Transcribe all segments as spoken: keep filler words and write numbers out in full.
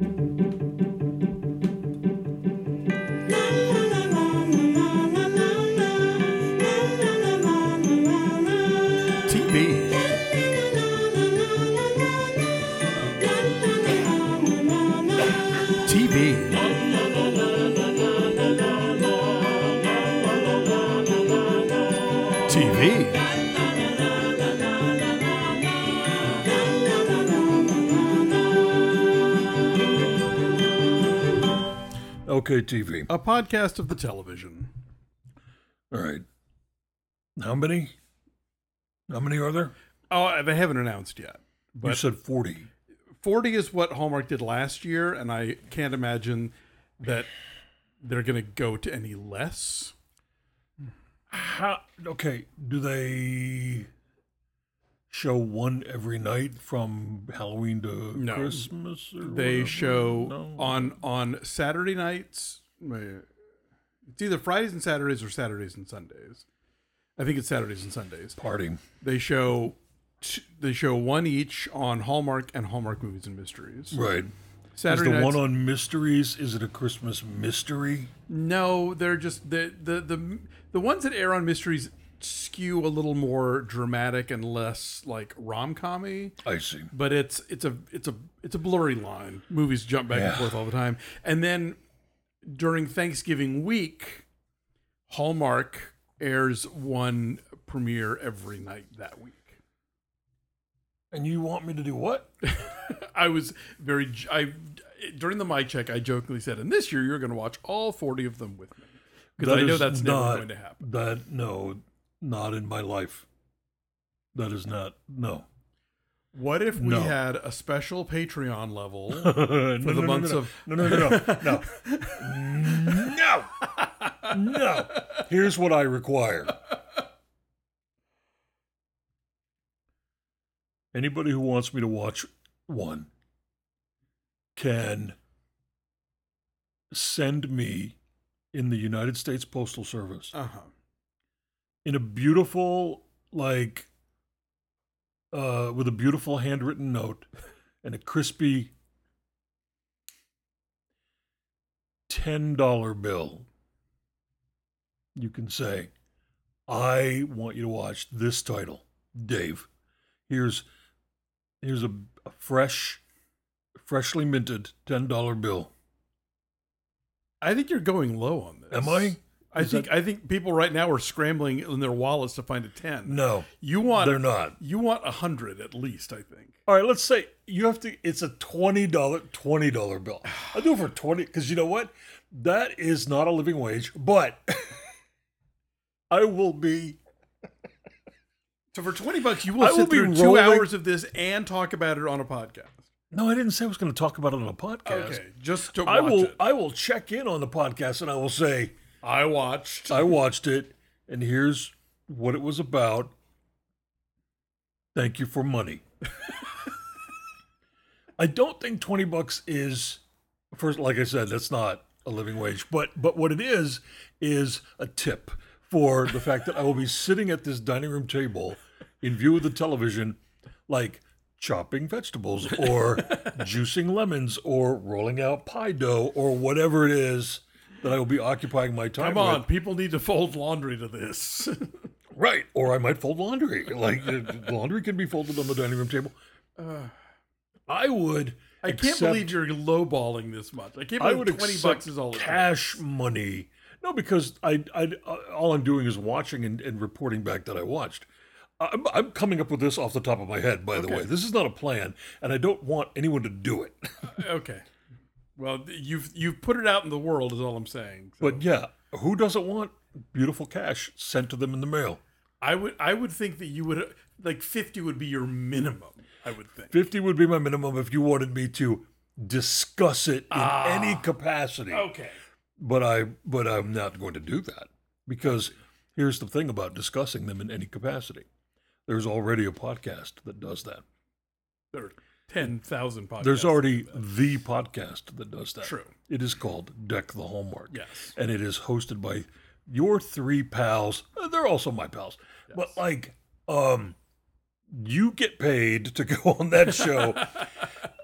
T V. T V. Okay, T V. A podcast of the television. All right. How many? How many are there? Oh, they haven't announced yet. But You said forty. forty is what Hallmark did last year, and I can't imagine that they're going to go to any less. How? Okay. Do they show one every night from Halloween to No. Christmas? Or They whatever? show No? on on Saturday nights. It's either Fridays and Saturdays or Saturdays and Sundays. I think it's Saturdays and Sundays. Party. They show t- they show one each on Hallmark and Hallmark Movies and Mysteries. Right. Saturday is the nights, one on Mysteries, is it a Christmas mystery? No, they're just the the the the ones that air on Mysteries skew a little more dramatic and less like rom-com-y. I see. But it's it's a it's a it's a blurry line. Movies jump back and Yeah. forth all the time. And then during Thanksgiving week, Hallmark airs one premiere every night that week. And you want me to do what? I was very I during the mic check I jokingly said, and this year you're going to watch all forty of them with me. Because I know is that's not, never going to happen. That no, not in my life. That is not no. What if we No. had a special Patreon level For for the months of no no no no no no no no. Here's what I require. Anybody who wants me to watch one can send me in the United States Postal Service uh-huh. in a beautiful, like, uh, with a beautiful handwritten note and a crispy ten dollar bill. You can say, I want you to watch this title, Dave. Here's here's a, a fresh, freshly minted ten dollar bill. I think you're going low on this. Am I? I Is think that- I think people right now are scrambling in their wallets to find a ten. No, You want they're not. You want a hundred at least, I think. All right, let's say you have to. It's a twenty dollar twenty dollar bill. I'll do it for twenty because you know what? That is not a living wage, but I will be. So for twenty bucks, you will I sit will be through two rolling- hours of this and talk about it on a podcast. No, I didn't say I was going to talk about it on a podcast. Okay, just to I watch will. it. I will check in on the podcast and I will say I watched. I watched it and here's what it was about. Thank you for money. I don't think twenty bucks is, first, like I said, that's not a living wage. But but what it is, is a tip for the fact that I will be sitting at this dining room table in view of the television, like chopping vegetables or juicing lemons or rolling out pie dough or whatever it is that I will be occupying my time Come on, with. people need to fold laundry to this. Right. Or I might fold laundry. Like uh, laundry can be folded on the dining room table. Uh, I would. I can't accept- believe you're lowballing this much. I can't I believe would twenty accept bucks is all it cash money. No, because I, I, all I'm doing is watching and, and reporting back that I watched. I'm, I'm coming up with this off the top of my head, by the Okay. way. This is not a plan, and I don't want anyone to do it. Okay. Well, you've you've put it out in the world, is all I'm saying. So But yeah, who doesn't want beautiful cash sent to them in the mail? I would I would think that you would like fifty would be your minimum. I would think. fifty would be my minimum if you wanted me to discuss it in Ah. any capacity. Okay. But I but I'm not going to do that because here's the thing about discussing them in any capacity. There's already a podcast that does that. There are ten thousand podcasts. There's already that do the podcast that does that. that. True. It is called Deck the Hallmark. Yes. And it is hosted by your three pals. Uh, They're also my pals. Yes. But like um you get paid to go on that show.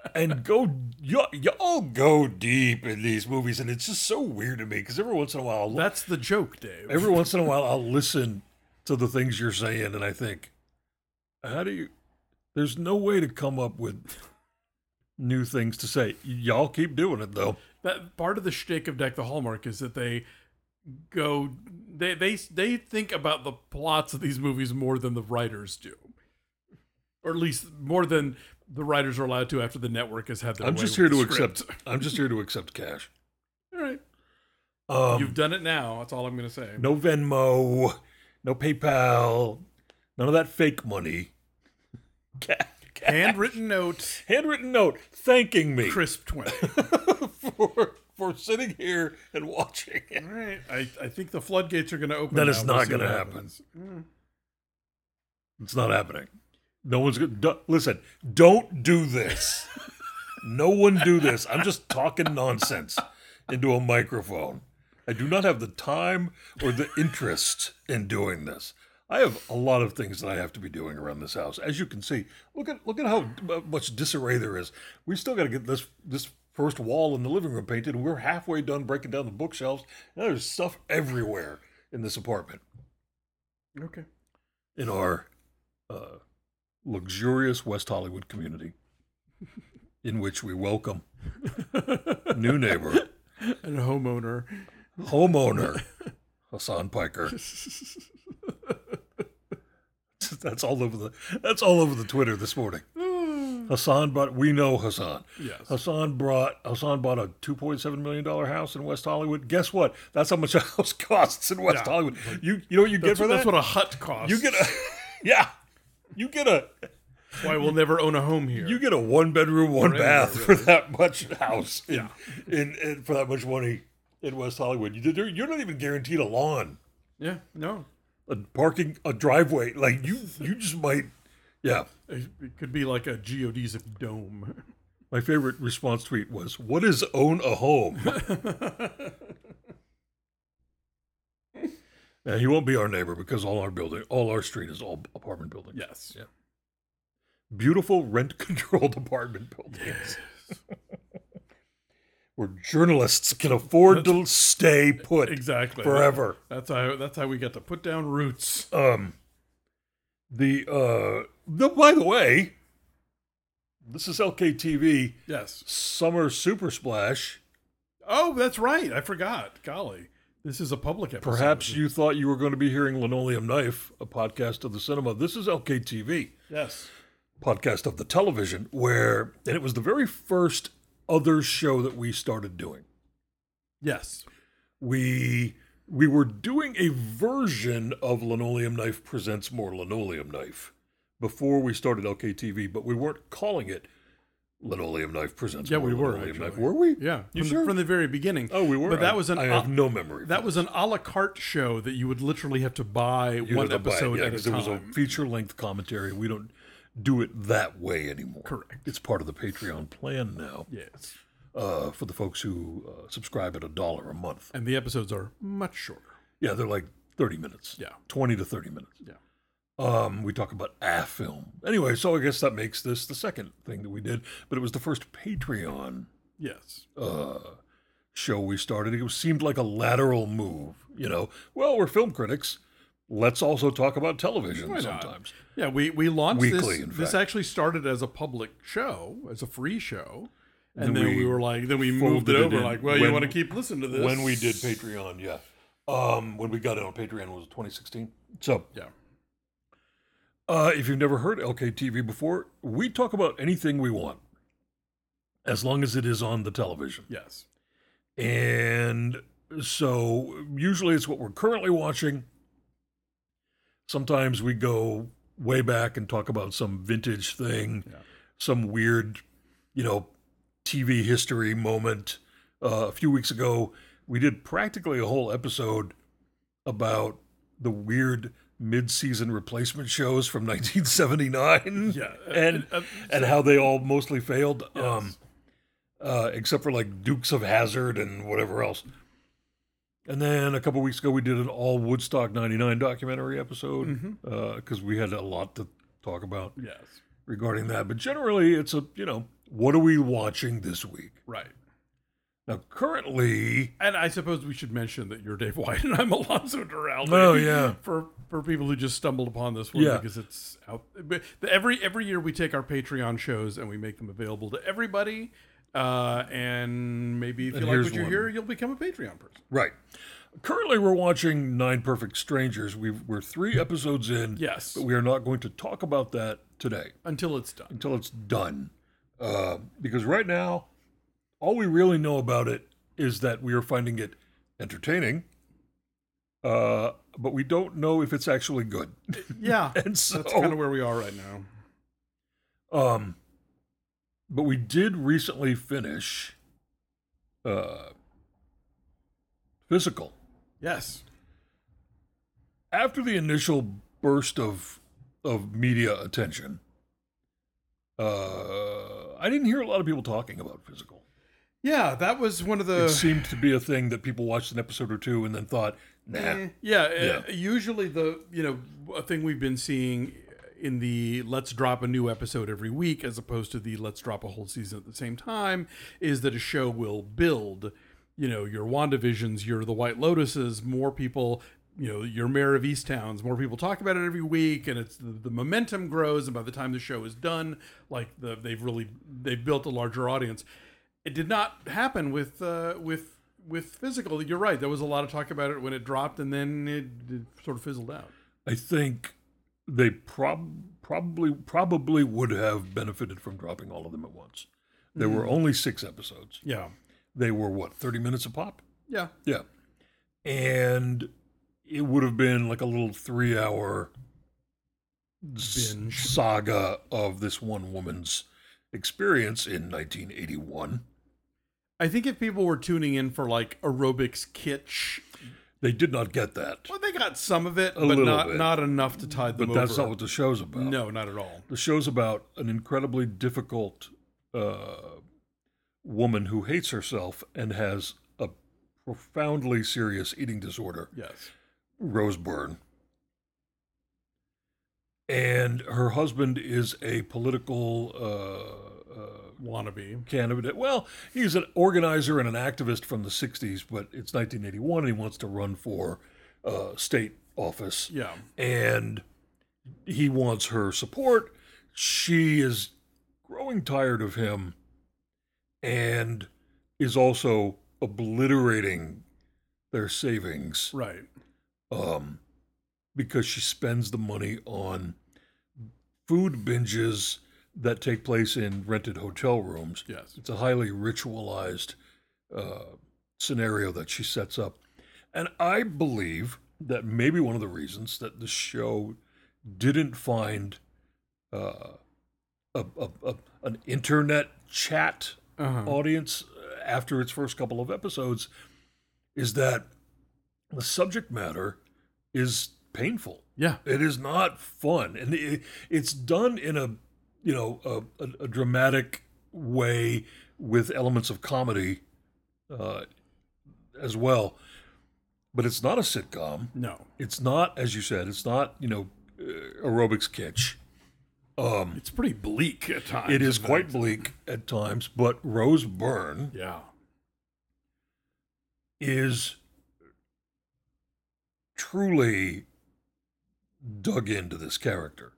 and go, y- y'all go deep in these movies, and it's just so weird to me because every once in a while, I'll, That's the joke, Dave. every once in a while, I'll listen to the things you're saying, and I think, how do you? There's no way to come up with new things to say. Y'all keep doing it though. That part of the shtick of Deck the Hallmark is that they go, they they they think about the plots of these movies more than the writers do, or at least more than the writers are allowed to after the network has had their I'm way just with here to the script. accept. I'm just here to accept cash. All right, Um, you've done it now. That's all I'm going to say. no Venmo, no PayPal, none of that fake money. Ca- ca- Handwritten note, handwritten note thanking me crisp twenty. for for sitting here and watching it. All right, I I think the floodgates are going to open. That now. is We'll not see going to what happen. happens. Mm. It's not happening. No one's going to listen. Don't do this. No one do this. I'm just talking nonsense into a microphone. I do not have the time or the interest in doing this. I have a lot of things that I have to be doing around this house. As you can see, look at look at how much disarray there is. We still got to get this this first wall in the living room painted, and we're halfway done breaking down the bookshelves. Now there's stuff everywhere in this apartment. Okay. In our uh, luxurious West Hollywood community, in which we welcome new neighbor, And a homeowner. homeowner Hassan Piker. That's all over the that's all over the Twitter this morning. Hassan bought. We know Hassan. Yes. Hassan brought. Hassan bought a two point seven million dollar house in West Hollywood. Guess what? That's how much a house costs in West Yeah. Hollywood. You you know what you get That's, for that? that's what a hut costs. You get a yeah. You get a That's why we'll never own a home here. you get a one bedroom, one Or anywhere, bath for really. that much house in, Yeah. in, in for that much money in West Hollywood. You you're you're not even guaranteed a lawn, yeah. No. a parking, a driveway. Like you you just might. Yeah. It could be like a geodesic dome. My favorite response tweet was, "What is own a home?" Now, he won't be our neighbor because all our building, all our street is all apartment buildings. Yes. Yeah. Beautiful rent-controlled apartment buildings. Where journalists can afford to stay put Exactly. forever. That's how. That's how we get to put down roots. Um, the uh, the by the way, this is L K T V Yes. Summer Super Splash. Oh, that's right. I forgot. Golly, this is a public episode. Perhaps you thought you were going to be hearing Linoleum Knife, a podcast of the cinema. This is L K T V, Yes. podcast of the television, where and it was the very first other show that we started doing. Yes. We we were doing a version of Linoleum Knife Presents More Linoleum Knife before we started L K T V, but we weren't calling it Linoleum Knife Presents Yeah, More we were, Linoleum actually. Knife. Were we? Yeah. You from, sure? the, from the very beginning. Oh, we were. But that I- was an I have no memory. that was an a la carte show that you would literally have to buy You one had to buy it, episode yeah, at a 'cause time. there was a feature length commentary. We don't do it that way anymore. Correct. It's part of the Patreon plan now. Yes. Uh, for the folks who uh, subscribe at a dollar a month. And the episodes are much shorter. Yeah, they're like thirty minutes. Yeah. twenty to thirty minutes. Yeah. Um, we talk about a film. Anyway, so I guess that makes this the second thing that we did, but it was the first Patreon Yes. uh, show we started. It was, seemed like a lateral move, you know. Well, we're film critics. Let's also talk about television Why not? sometimes. Yeah, we, we launched Weekly, this. in This fact. actually started as a public show, as a free show. And Then then, we we, were like, then we folded moved it it over, in like, well, you when- want to keep listening to this? When we did Patreon, yeah. Um, when we got it on Patreon was twenty sixteen. So, Yeah. uh, if you've never heard L K T V before, we talk about anything we want, as long as it is on the television. Yes. And so usually it's what we're currently watching. Sometimes we go way back and talk about some vintage thing, Yeah. some weird, you know, T V history moment. Uh, a few weeks ago, we did practically a whole episode about the weird mid-season replacement shows from nineteen seventy-nine. Yeah. And Uh, and how they all mostly failed. Yes. Um, uh, except for like Dukes of Hazzard and whatever else. And then a couple weeks ago, we did an all Woodstock ninety-nine documentary episode because Mhm. we had a lot to talk about yes. regarding that. But generally, it's a you know what are we watching this week? Right. Now, currently, And I suppose we should mention that you're Dave White and I'm Alonso Duralde. Oh, yeah. For for people who just stumbled upon this one Yeah. because it's out. But the- every every year we take our Patreon shows and we make them available to everybody. Uh, and maybe if you And like here's what you one. hear, you'll become a Patreon person. right. Currently, we're watching Nine Perfect Strangers. We've, we're three episodes in. Yes. But we are not going to talk about that today Until it's done. until it's done. Uh, because right now, all we really know about it is that we are finding it entertaining. Uh, but we don't know if it's actually good. Yeah. And so, That's kind of where we are right now. um, but we did recently finish uh, Physical. Yes. After the initial burst of of media attention, uh, I didn't hear a lot of people talking about Physical. Yeah, that was one of the. It seemed to be a thing that people watched an episode or two and then thought, nah. Eh, yeah, uh, Yeah. usually the you know a thing we've been seeing in the let's drop a new episode every week as opposed to the let's drop a whole season at the same time is that a show will build, you know, your WandaVisions, your The White Lotuses, more people, you know, your Mayor of Easttowns, more people talk about it every week, and it's the, the momentum grows, and by the time the show is done, like the they've really they've built a larger audience. It did not happen with uh, with with Physical. You're right. There was a lot of talk about it when it dropped, and then it, it sort of fizzled out. I think they prob- probably probably would have benefited from dropping all of them at once. There were only six episodes. Yeah, They were, what, thirty minutes a pop? yeah, Yeah. And it would have been like a little three-hour s- Binge. saga of this one woman's experience in nineteen eighty-one. I think if people were tuning in for like aerobics kitsch, They did not get that. well, they got some of it, A but little not bit. not enough to tide them But over. that's not what the show's about. No, not at all. The show's about an incredibly difficult uh, woman who hates herself and has a profoundly serious eating disorder, Yes. Rose Byrne. And her husband is a political uh, uh, Wannabe. candidate. Well, he's an organizer and an activist from the sixties, but it's nineteen eighty-one and he wants to run for uh, state office. Yeah. And he wants her support. She is growing tired of him and is also obliterating their savings Right. um, because she spends the money on food binges that take place in rented hotel rooms. Yes. It's a highly ritualized uh, scenario that she sets up. And I believe that maybe one of the reasons that the show didn't find uh, a, a, a, an internet chat Uh-huh. audience after its first couple of episodes is that the subject matter is painful. Yeah. It is not fun, and it, it's done in a you know a, a, a dramatic way with elements of comedy uh, as well. But it's not a sitcom. No. It's not, as you said, it's not you know uh, aerobics kitsch. Um, It's pretty bleak at times. it is in quite fact. bleak at times, but Rose Byrne Yeah. is truly dug into this character.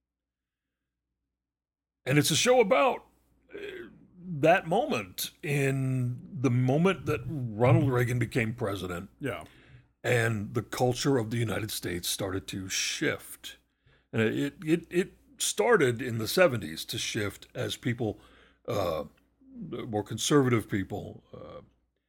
And it's a show about uh, that moment, in the moment that Ronald Reagan became president Yeah. and the culture of the United States started to shift. And it it it started in the seventies to shift as people, uh, more conservative people, uh,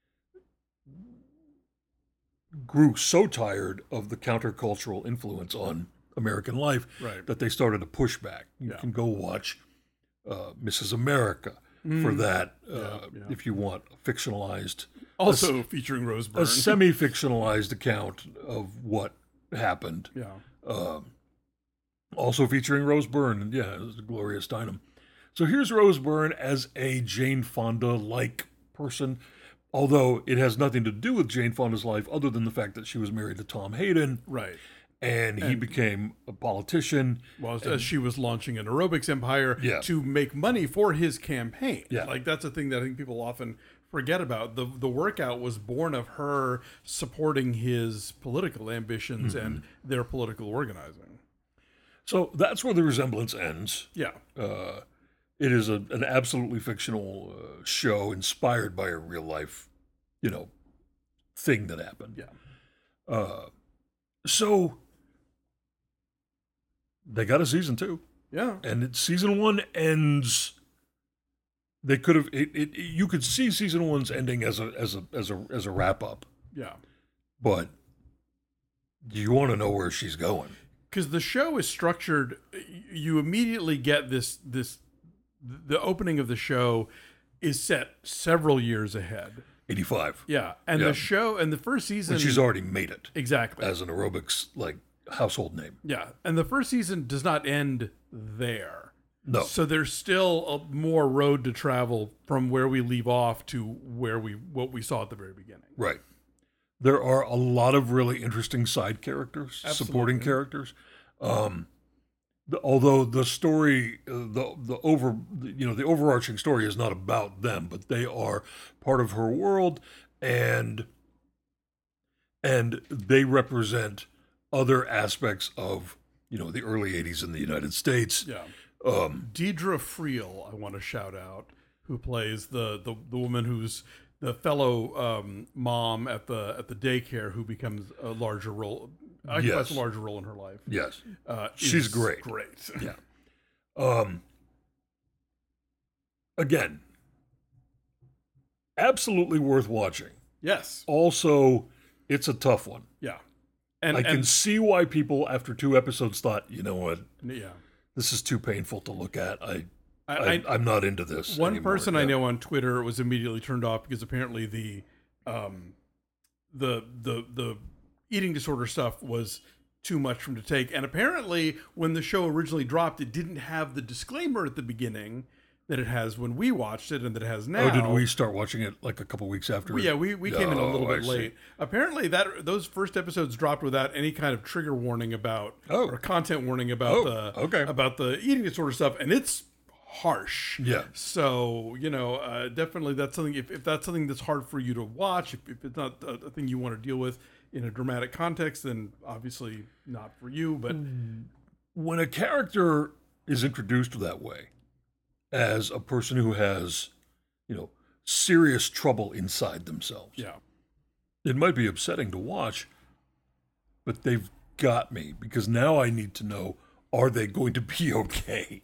grew so tired of the countercultural influence on American life Right. that they started to push back. You Yeah. can go watch uh, Missus America for that uh, Yeah, yeah. if you want a fictionalized, Also featuring Rose Byrne. a semi-fictionalized account of what happened. yeah. Um, also featuring Rose Byrne, and yeah, it was Gloria Steinem. So here's Rose Byrne as a Jane Fonda-like person, although it has nothing to do with Jane Fonda's life other than the fact that she was married to Tom Hayden, Right. and he And- became a politician. Well, as, as she was launching an aerobics empire Yeah. to make money for his campaign. Yeah. Like that's a thing that I think people often forget about. The the workout was born of her supporting his political ambitions Mm-hmm. and their political organizing. So that's where the resemblance ends. Yeah. Uh, it is a, an absolutely fictional uh, show inspired by a real life, you know, thing that happened. Yeah. Uh, so they got a season two, Yeah. and it, season one ends. They could have. It, it, you could see season one's ending as a as a as a as a wrap up, Yeah. but you want to know where she's going. Because the show is structured, you immediately get this this the opening of the show is set several years ahead. eighty-five. Yeah, and Yeah. the show and the first season, And she's already made it exactly as an aerobics like household name. yeah, and the first season does not end there. No. So there's still a more road to travel from where we leave off to where we what we saw at the very beginning. Right. There are a lot of really interesting side characters, supporting Absolutely. characters. Um, the, although the story, uh, the the over, you know, the overarching story is not about them, but they are part of her world, and and they represent other aspects of, you know, the early eighties in the United States. Yeah. Um, Deidre Friel, I want to shout out, who plays the the, the woman who's the fellow um, mom at the at the daycare who becomes a larger role, occupies Yes. a larger role in her life. yes. Uh, She's is great. Great. Yeah. Um, again, absolutely worth watching. Yes. Also, it's a tough one. Yeah. And I can and see why people after two episodes thought, you know what, yeah. this is too painful to look at. I, I, I, I, I am not into this. one anymore. person I Yeah. know on Twitter was immediately turned off because apparently the um the the the eating disorder stuff was too much for him to take. And apparently when the show originally dropped, it didn't have the disclaimer at the beginning that it has when we watched it and that it has now. Oh, did we start watching it like a couple weeks after? Well, yeah, we, we came in a little Oh, bit I see. late. Apparently, that those first episodes dropped without any kind of trigger warning about Oh. or content warning about Oh, the okay. about the eating disorder stuff, and it's harsh. Yeah. So you know, uh, definitely that's something. If, if that's something that's hard for you to watch, if, if it's not a, a thing you want to deal with in a dramatic context, then obviously not for you. But When a character is introduced that way, as a person who has, you know, serious trouble inside themselves, yeah, it might be upsetting to watch, but they've got me because now I need to know, are they going to be okay?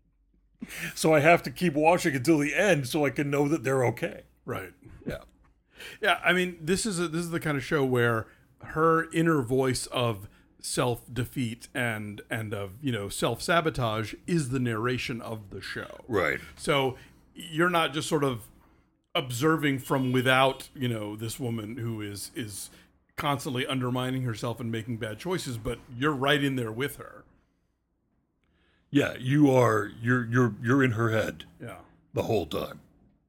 So I have to keep watching until the end so I can know that they're okay. right. Yeah. Yeah, I mean, this is a, this is the kind of show where her inner voice of self defeat and and of you know self sabotage is the narration of the show. Right. So you're not just sort of observing from without, you know, this woman who is is constantly undermining herself and making bad choices, but you're right in there with her. Yeah, you are you're you're you're in her head Yeah, the whole time.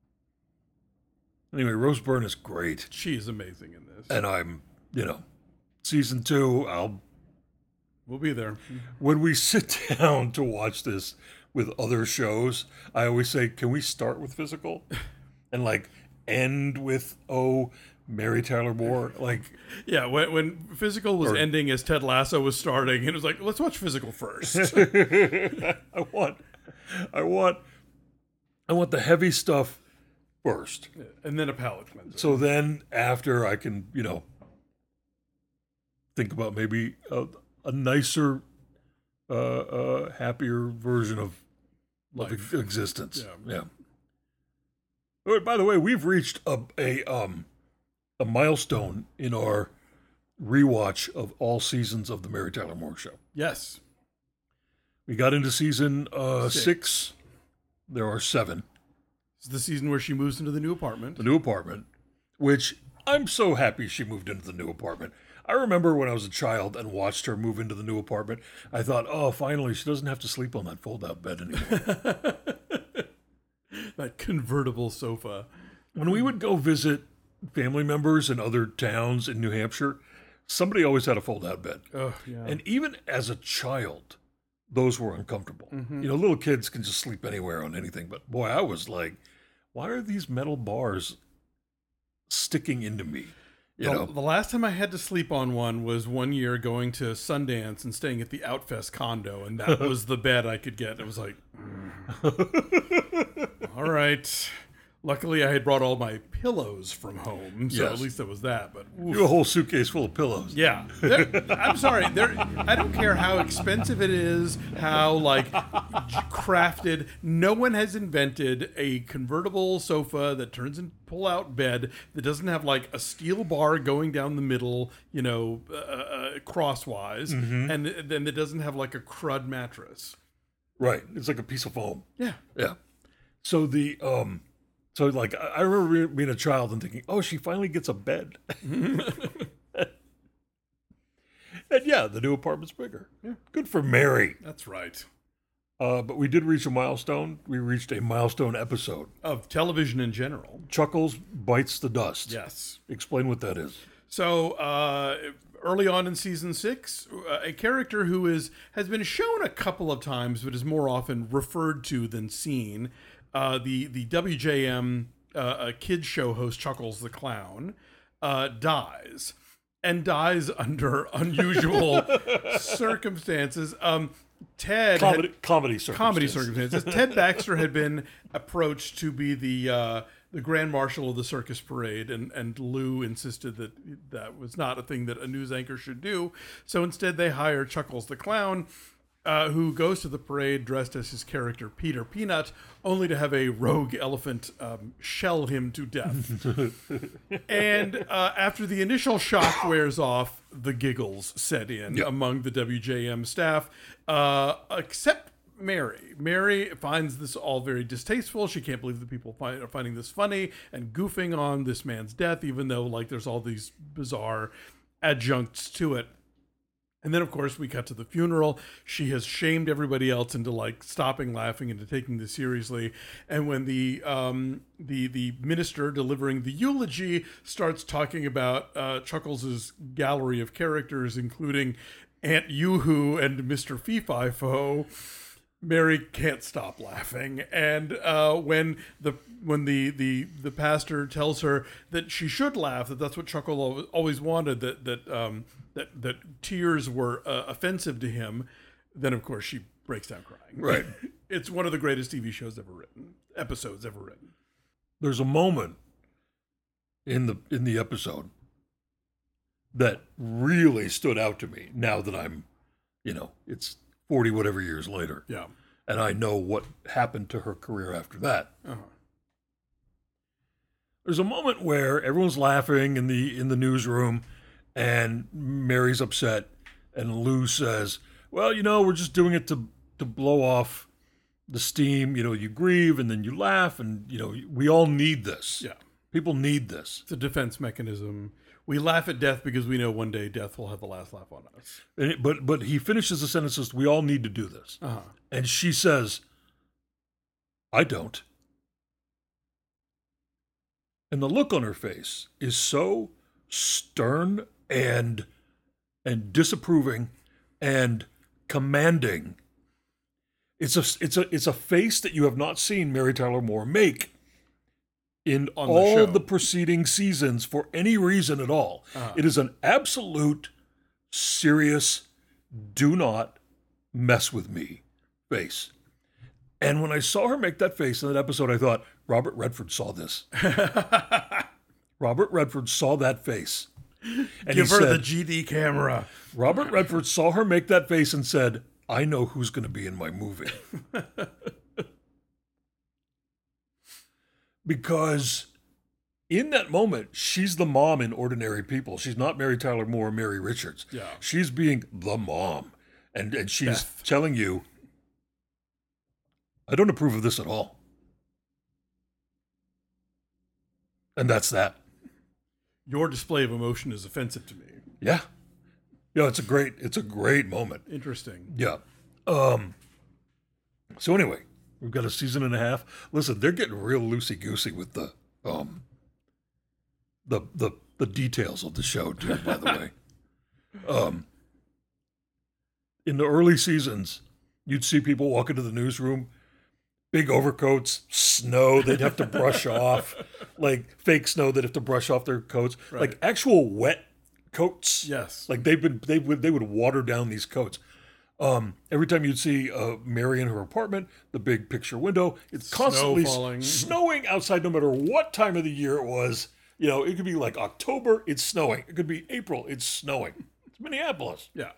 Anyway, Rose Byrne is great. she is amazing in this. And I'm, you know, season two, I'll We'll be there. when we sit down to watch this with other shows, I always say, can we start with Physical? And like end with, oh, Mary Tyler Moore? Like, Yeah, when, when Physical was Or- ending as Ted Lasso was starting, it was like, let's watch Physical first. I want, I want, I want the heavy stuff first. And then a palate cleanser. So then after I can, you know, think about maybe a, a nicer, uh, uh, happier version of, of Life. existence. Yeah. Yeah. Oh, by the way, we've reached a, a um a milestone in our rewatch of all seasons of the Mary Tyler Moore Show. Yes. We got into season uh, Six. six. There are seven. It's the season where she moves into the new apartment. The new apartment, which I'm so happy she moved into the new apartment. I remember when I was a child and watched her move into the new apartment, I thought, oh, finally, she doesn't have to sleep on that fold-out bed anymore. That convertible sofa. When we would go visit family members in other towns in New Hampshire, somebody always had a fold-out bed. Oh, yeah. And even as a child, those were uncomfortable. Mhm. You know, little kids can just sleep anywhere on anything. But boy, I was like, why are these metal bars sticking into me? You the, know, the last time I had to sleep on one was one year going to Sundance and staying at the Outfest condo, and that was the bed I could get. It was like, mm. All right. Luckily, I had brought all my pillows from home, so Yes. at least it was that. But oof. you have a whole suitcase full of pillows. Yeah, They're- I'm sorry. They're, I don't care how expensive it is, how like crafted. No one has invented a convertible sofa that turns into pull-out bed that doesn't have like a steel bar going down the middle, you know, uh, uh, crosswise, Mm-hmm. and then it doesn't have like a crud mattress. Right. It's like a piece of foam. Yeah, Yeah. So the um, so like I I remember being a child and thinking, oh, she finally gets a bed. And yeah, the new apartment's bigger. Yeah. Good for Mary. that's right. Uh, but we did reach a milestone. We reached a milestone episode. Of television in general. Chuckles bites the dust. Yes. Explain what that is. So uh, early on in season six, uh, a character who is has been shown a couple of times, but is more often referred to than seen. Uh, the the W J M uh, a kids show host Chuckles the Clown uh, dies, and dies under unusual circumstances. Um, Ted had- Comedy, comedy circumstances. comedy circumstances. Ted Baxter had been approached to be the uh, the grand marshal of the circus parade, and and Lou insisted that that was not a thing that a news anchor should do. So instead, they hire Chuckles the Clown, uh, who goes to the parade dressed as his character Peter Peanut, only to have a rogue elephant um, shell him to death. And uh, after the initial shock wears off, the giggles set in Yep. among the W J M staff, uh, except Mary. Mary finds this all very distasteful. She can't believe that people find, are finding this funny and goofing on this man's death, even though like there's all these bizarre adjuncts to it. And then, of course, we cut to the funeral. She has shamed everybody else into like stopping laughing, into taking this seriously. And when the um, the the minister delivering the eulogy starts talking about uh, Chuckles' gallery of characters, including Aunt Yoo-Hoo and Mister Fee-Fi-Fo, Mary can't stop laughing. And uh, when the when the, the the pastor tells her that she should laugh, that that's what Chuckle always wanted, that that um, that that tears were uh, offensive to him, then of course she breaks down crying. Right. It's one of the greatest T V shows ever written, episodes ever written. There's a moment in the in the episode that really stood out to me now that I'm, you know, it's forty whatever years later. Yeah. And I know what happened to her career after that. Uh-huh. There's a moment where everyone's laughing in the in the newsroom, and Mary's upset, and Lou says, "Well, you know, we're just doing it to to blow off the steam. You know, you grieve and then you laugh, and you know, we all need this. Yeah. People need this." It's a defense mechanism. We laugh at death because we know one day death will have the last laugh on us. And it, but but he finishes the sentence as, "We all need to do this," Uh-huh. and she says, "I don't." And the look on her face is so stern and and disapproving and commanding. It's a it's a it's a face that you have not seen Mary Tyler Moore make in On the all show. the preceding seasons for any reason at all. Uh-huh. It is an absolute serious, do not mess with me face. And when I saw her make that face in that episode, I thought, Robert Redford saw this. Robert Redford saw that face. And Give he her said, the G D camera. Robert Redford saw her make that face and said, I know who's going to be in my movie. Because in that moment, she's the mom in Ordinary People. She's not Mary Tyler Moore or Mary Richards. Yeah. She's being the mom. And, and she's Beth. telling you, I don't approve of this at all. And that's that. Your display of emotion is offensive to me. Yeah. Yeah, it's a great, it's a great moment. Interesting. Yeah. Um, so anyway, we've got a season and a half. Listen, they're getting real loosey-goosey with the um the the the details of the show too, by the way. Um, in the early seasons, you'd see people walk into the newsroom, big overcoats, snow they'd have to brush off, like fake snow they'd have to brush off their coats, Right. like actual wet coats. Yes. Like they've been, they would, they would water down these coats. Um, every time you'd see uh, Mary in her apartment, the big picture window, it's constantly Snow falling. s- snowing outside no matter what time of the year it was. You know, it could be like October, it's snowing. It could be April, it's snowing. It's Minneapolis. Yeah.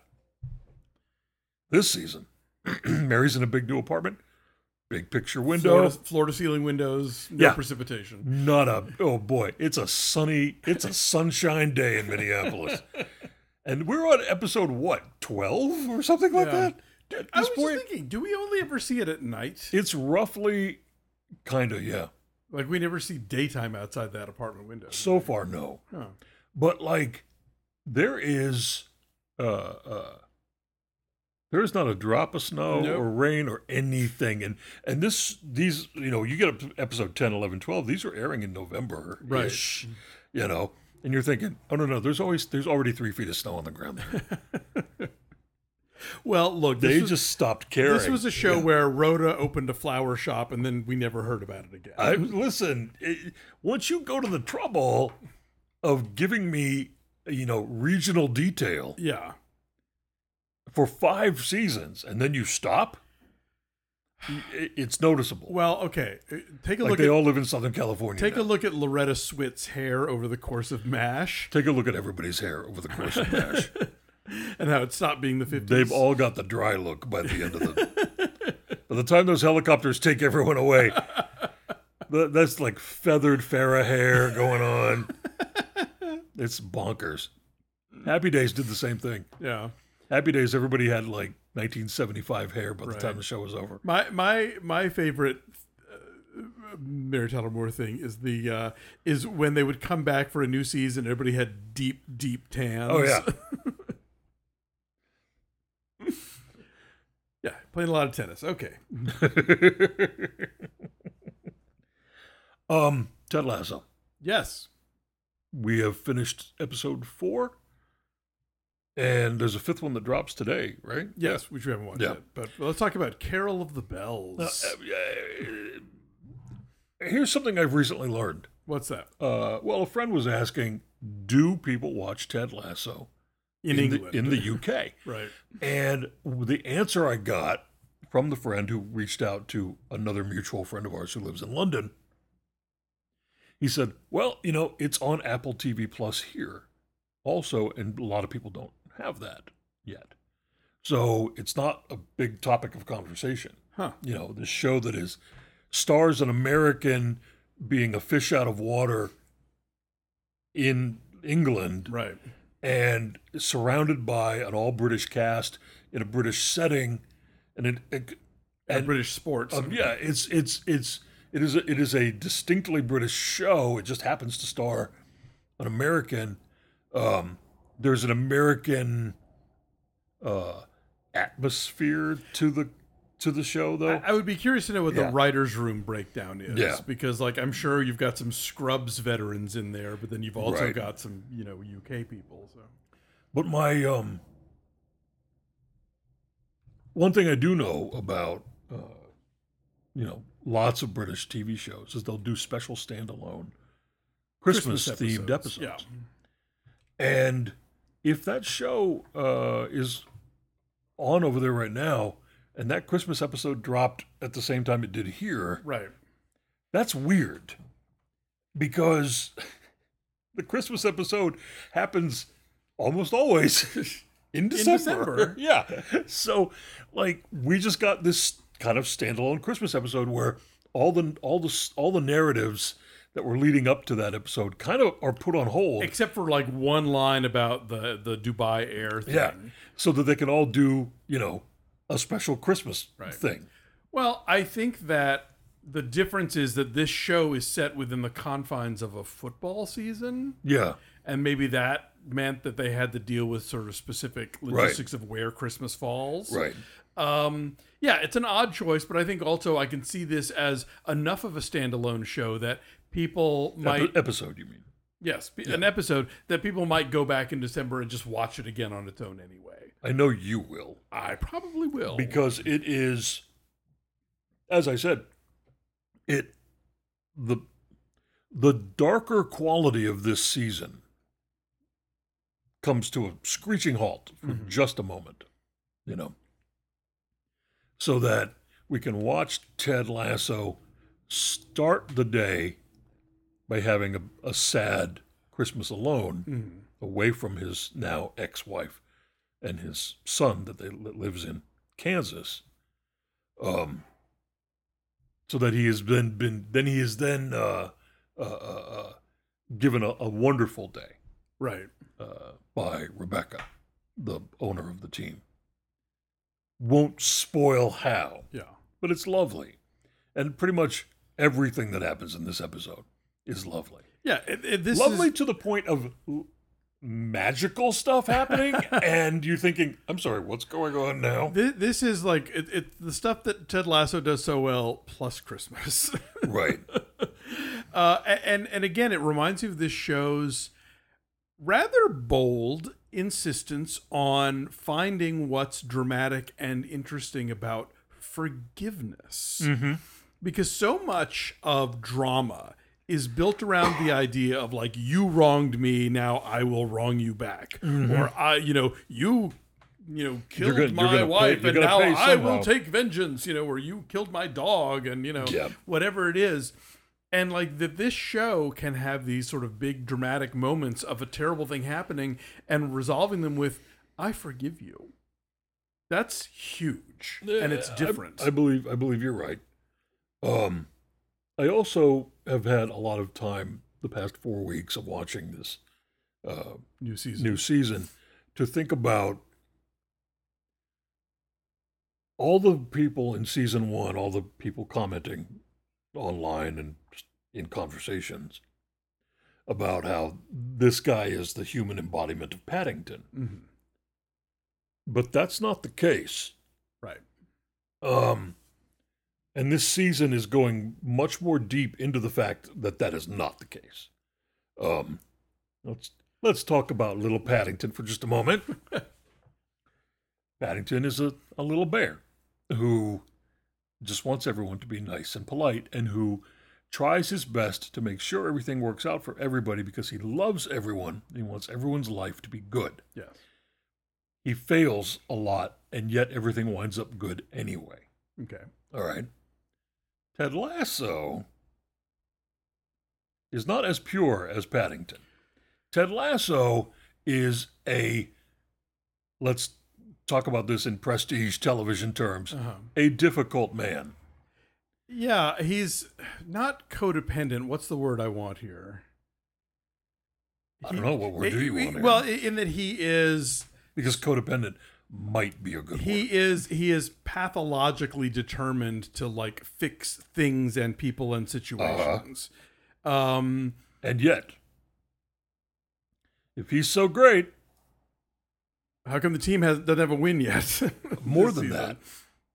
This season, Mary's in a big new apartment, big picture window. Florida, floor to ceiling windows, no Yeah. precipitation. Not a, oh boy, it's a sunny, it's a sunshine day in Minneapolis. And we're on episode, what, twelve or something like Yeah. that? At I this was point, just thinking, do we only ever see it at night? it's roughly kind of, yeah. Like, we never see daytime outside that apartment window. So far, no. Huh. But like, there is, uh, uh, there is not a drop of snow Nope. or rain or anything. And and this, these, you know, you get up to episode ten, eleven, twelve, these are airing in November. Right. You know, and you're thinking, oh, no, no, there's always, there's already three feet of snow on the ground there. Well, look, They this was, just stopped caring. this was a show where Rhoda opened a flower shop and then we never heard about it again. I, listen, it, once you go to the trouble of giving me, you know, regional detail yeah. for five seasons and then you stop, it, it's noticeable. Well, okay. uh, Take a Like look they at all live in Southern California. take now. a look at Loretta Swit's hair over the course of MASH Take a look at everybody's hair over the course of MASH. and how it stopped being the fifties. They've all got the dry look by the end of the. By the time those helicopters take everyone away, th- that's like feathered Farrah hair going on. It's bonkers. Happy Days did the same thing. Yeah. Happy Days, everybody had like nineteen seventy-five hair by the Right. time the show was over. My my my favorite uh, Mary Tyler Moore thing is the uh, is when they would come back for a new season. Everybody had deep deep tans. Oh yeah, yeah, playing a lot of tennis. Okay, um, Ted Lasso. yes, We have finished episode four, and there's a fifth one that drops today, right? yes, which we haven't watched Yeah. yet. But let's talk about Carol of the Bells. Uh, uh, here's something I've recently learned. What's that Uh, well, a friend was asking, do people watch Ted Lasso in, the, England? in the U K? right. And the answer I got from the friend who reached out to another mutual friend of ours who lives in London, he said, well, you know, it's on Apple T V Plus here also, and a lot of people don't have that yet. So it's not a big topic of conversation. Huh. You know, this show that is stars an American being a fish out of water in England Right. and surrounded by an all British cast in a British setting, and it, it And and British sports. um, yeah, it's it's it's it is a, it is a distinctly British show. It just happens to star an American. Um, there's an American uh, atmosphere to the to the show, though. I, I would be curious to know what Yeah. the writers' room breakdown is. Yeah. Because, like, I'm sure you've got some Scrubs veterans in there, but then you've also Right. got some, you know, U K people. So But my um, one thing I do know about uh, you know lots of British T V shows is they'll do special standalone Christmas, themed episodes. Yeah. And if that show uh, is on over there right now, and that Christmas episode dropped at the same time it did here, Right. that's weird because the Christmas episode happens almost always in December. December. Yeah. So, like, we just got this kind of standalone Christmas episode where all the all the all the narratives that were leading up to that episode kind of are put on hold. Except for like one line about the the Dubai Air thing. Yeah. So that they can all do, you know, a special Christmas Right. thing. Well, I think that the difference is that this show is set within the confines of a football season, Yeah. and maybe that meant that they had to deal with sort of specific logistics of where Christmas falls. Right. Um, yeah, it's an odd choice, but I think also I can see this as enough of a standalone show that people might. Epi- episode, you mean? Yes, an episode that people might go back in December and just watch it again on its own anyway. I know you will. I probably will. Because it is, as I said, it the the darker quality of this season comes to a screeching halt for mm-hmm. just a moment, you know, so that we can watch Ted Lasso start the day by having a, a sad Christmas alone, mm-hmm. away from his now ex-wife and his son that they that lives in Kansas, um, so that he has been been then he is then uh, uh, uh, given a, a wonderful day, right, uh, by Rebecca, the owner of the team. Won't spoil how, yeah, but it's lovely, and pretty much everything that happens in this episode is lovely. Yeah, it, it, this lovely is... to the point of magical stuff happening, and you're thinking, "I'm sorry, what's going on now?" This, this is like it, it, the stuff that Ted Lasso does so well, plus Christmas, right? uh, and and again, it reminds you of this show's rather bold insistence on finding what's dramatic and interesting about forgiveness, mm-hmm. because so much of drama is built around the idea of like, you wronged me, now I will wrong you back, mm-hmm. or I, you know, you, you know, killed gonna, my wife, pay, and now I will take vengeance, you know, or you killed my dog, and you know, yeah. whatever it is, and like that, this show can have these sort of big dramatic moments of a terrible thing happening and resolving them with, "I forgive you." That's huge, yeah, and it's different. I, I believe, I believe you're right. Um. I also have had a lot of time the past four weeks of watching this uh, new season. New season to think about all the people in season one, all the people commenting online and in conversations about how this guy is the human embodiment of Paddington. Mm-hmm. But that's not the case. Right. Um. And this season is going much more deep into the fact that that is not the case. Um, let's let's talk about little Paddington for just a moment. Paddington is a, a little bear who just wants everyone to be nice and polite, and who tries his best to make sure everything works out for everybody because he loves everyone. He wants everyone's life to be good. Yes. He fails a lot, and yet everything winds up good anyway. Okay. All right. Ted Lasso is not as pure as Paddington. Ted Lasso is a, let's talk about this in prestige television terms, uh-huh. a difficult man. Yeah, he's not codependent. What's the word I want here? I don't know. What word do you want here? Well, in that he is... Because codependent might be a good he word. is he is pathologically determined to like fix things and people and situations. Uh-huh. Um, and yet, if he's so great, how come the team has doesn't have a win yet? More than season? that.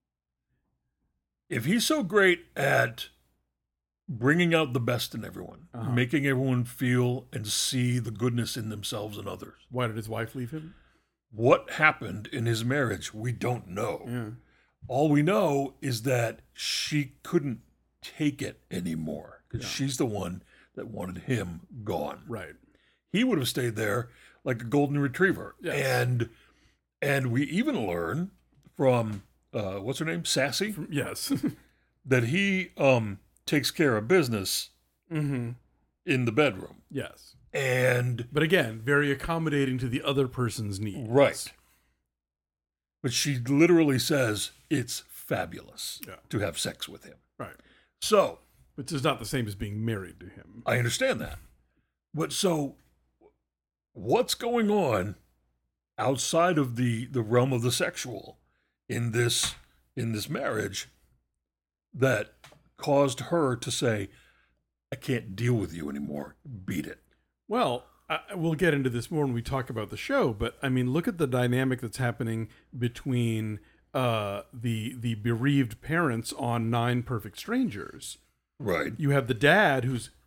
If he's so great at bringing out the best in everyone, uh-huh. making everyone feel and see the goodness in themselves and others. Why did his wife leave him? What happened in his marriage, we don't know. Yeah. All we know is that she couldn't take it anymore because yeah. she's the one that wanted him gone. Right. He would have stayed there like a golden retriever. Yes. And and we even learn from, uh, what's her name, Sassy? From, yes. that he um, takes care of business mm-hmm. in the bedroom. Yes. And but again, very accommodating to the other person's needs. Right. But she literally says it's fabulous yeah. to have sex with him. Right. So, which is not the same as being married to him. I understand that. But so what's going on outside of the, the realm of the sexual in this in this marriage that caused her to say, I can't deal with you anymore. Beat it. Well, I, we'll get into this more when we talk about the show, but I mean, look at the dynamic that's happening between uh, the the bereaved parents on Nine Perfect Strangers. Right. You have the dad who's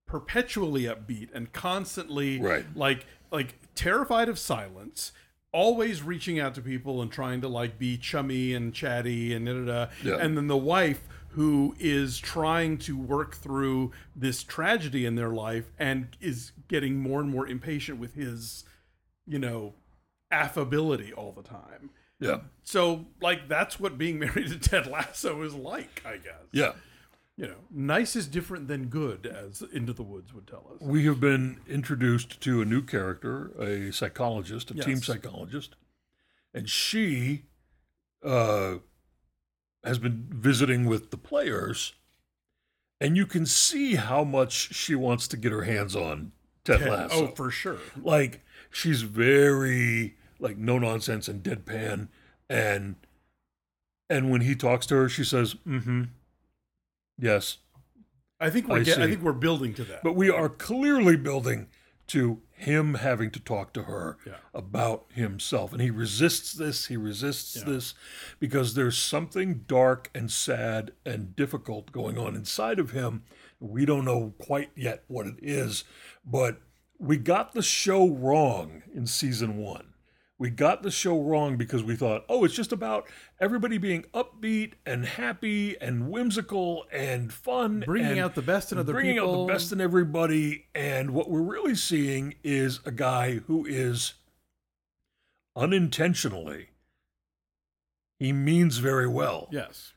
perpetually upbeat and constantly Right. like like terrified of silence, always reaching out to people and trying to like be chummy and chatty and da da da. Yeah. And then the wife who is trying to work through this tragedy in their life and is getting more and more impatient with his, you know, affability all the time. Yeah. So, like, that's what being married to Ted Lasso is like, I guess. Yeah. You know, nice is different than good, as Into the Woods would tell us. We have been introduced to a new character, a psychologist, a Yes. team psychologist, and she uh, has been visiting with the players, and you can see how much she wants to get her hands on Ted Ted- Lasso. oh, for sure. Like, she's very, like, no nonsense and deadpan, and and when he talks to her, she says, mm-hmm, yes. I think we're I get, I see. think we're building to that. But we are clearly building to him having to talk to her Yeah. about himself. And he resists this, he resists Yeah. this, because there's something dark and sad and difficult going on inside of him. We don't know quite yet what it is, but we got the show wrong in season one. We got the show wrong because we thought, oh, it's just about everybody being upbeat and happy and whimsical and fun. bringing and out the best in other bringing people. out the best in everybody. And what we're really seeing is a guy who is unintentionally, he means very well, Yes.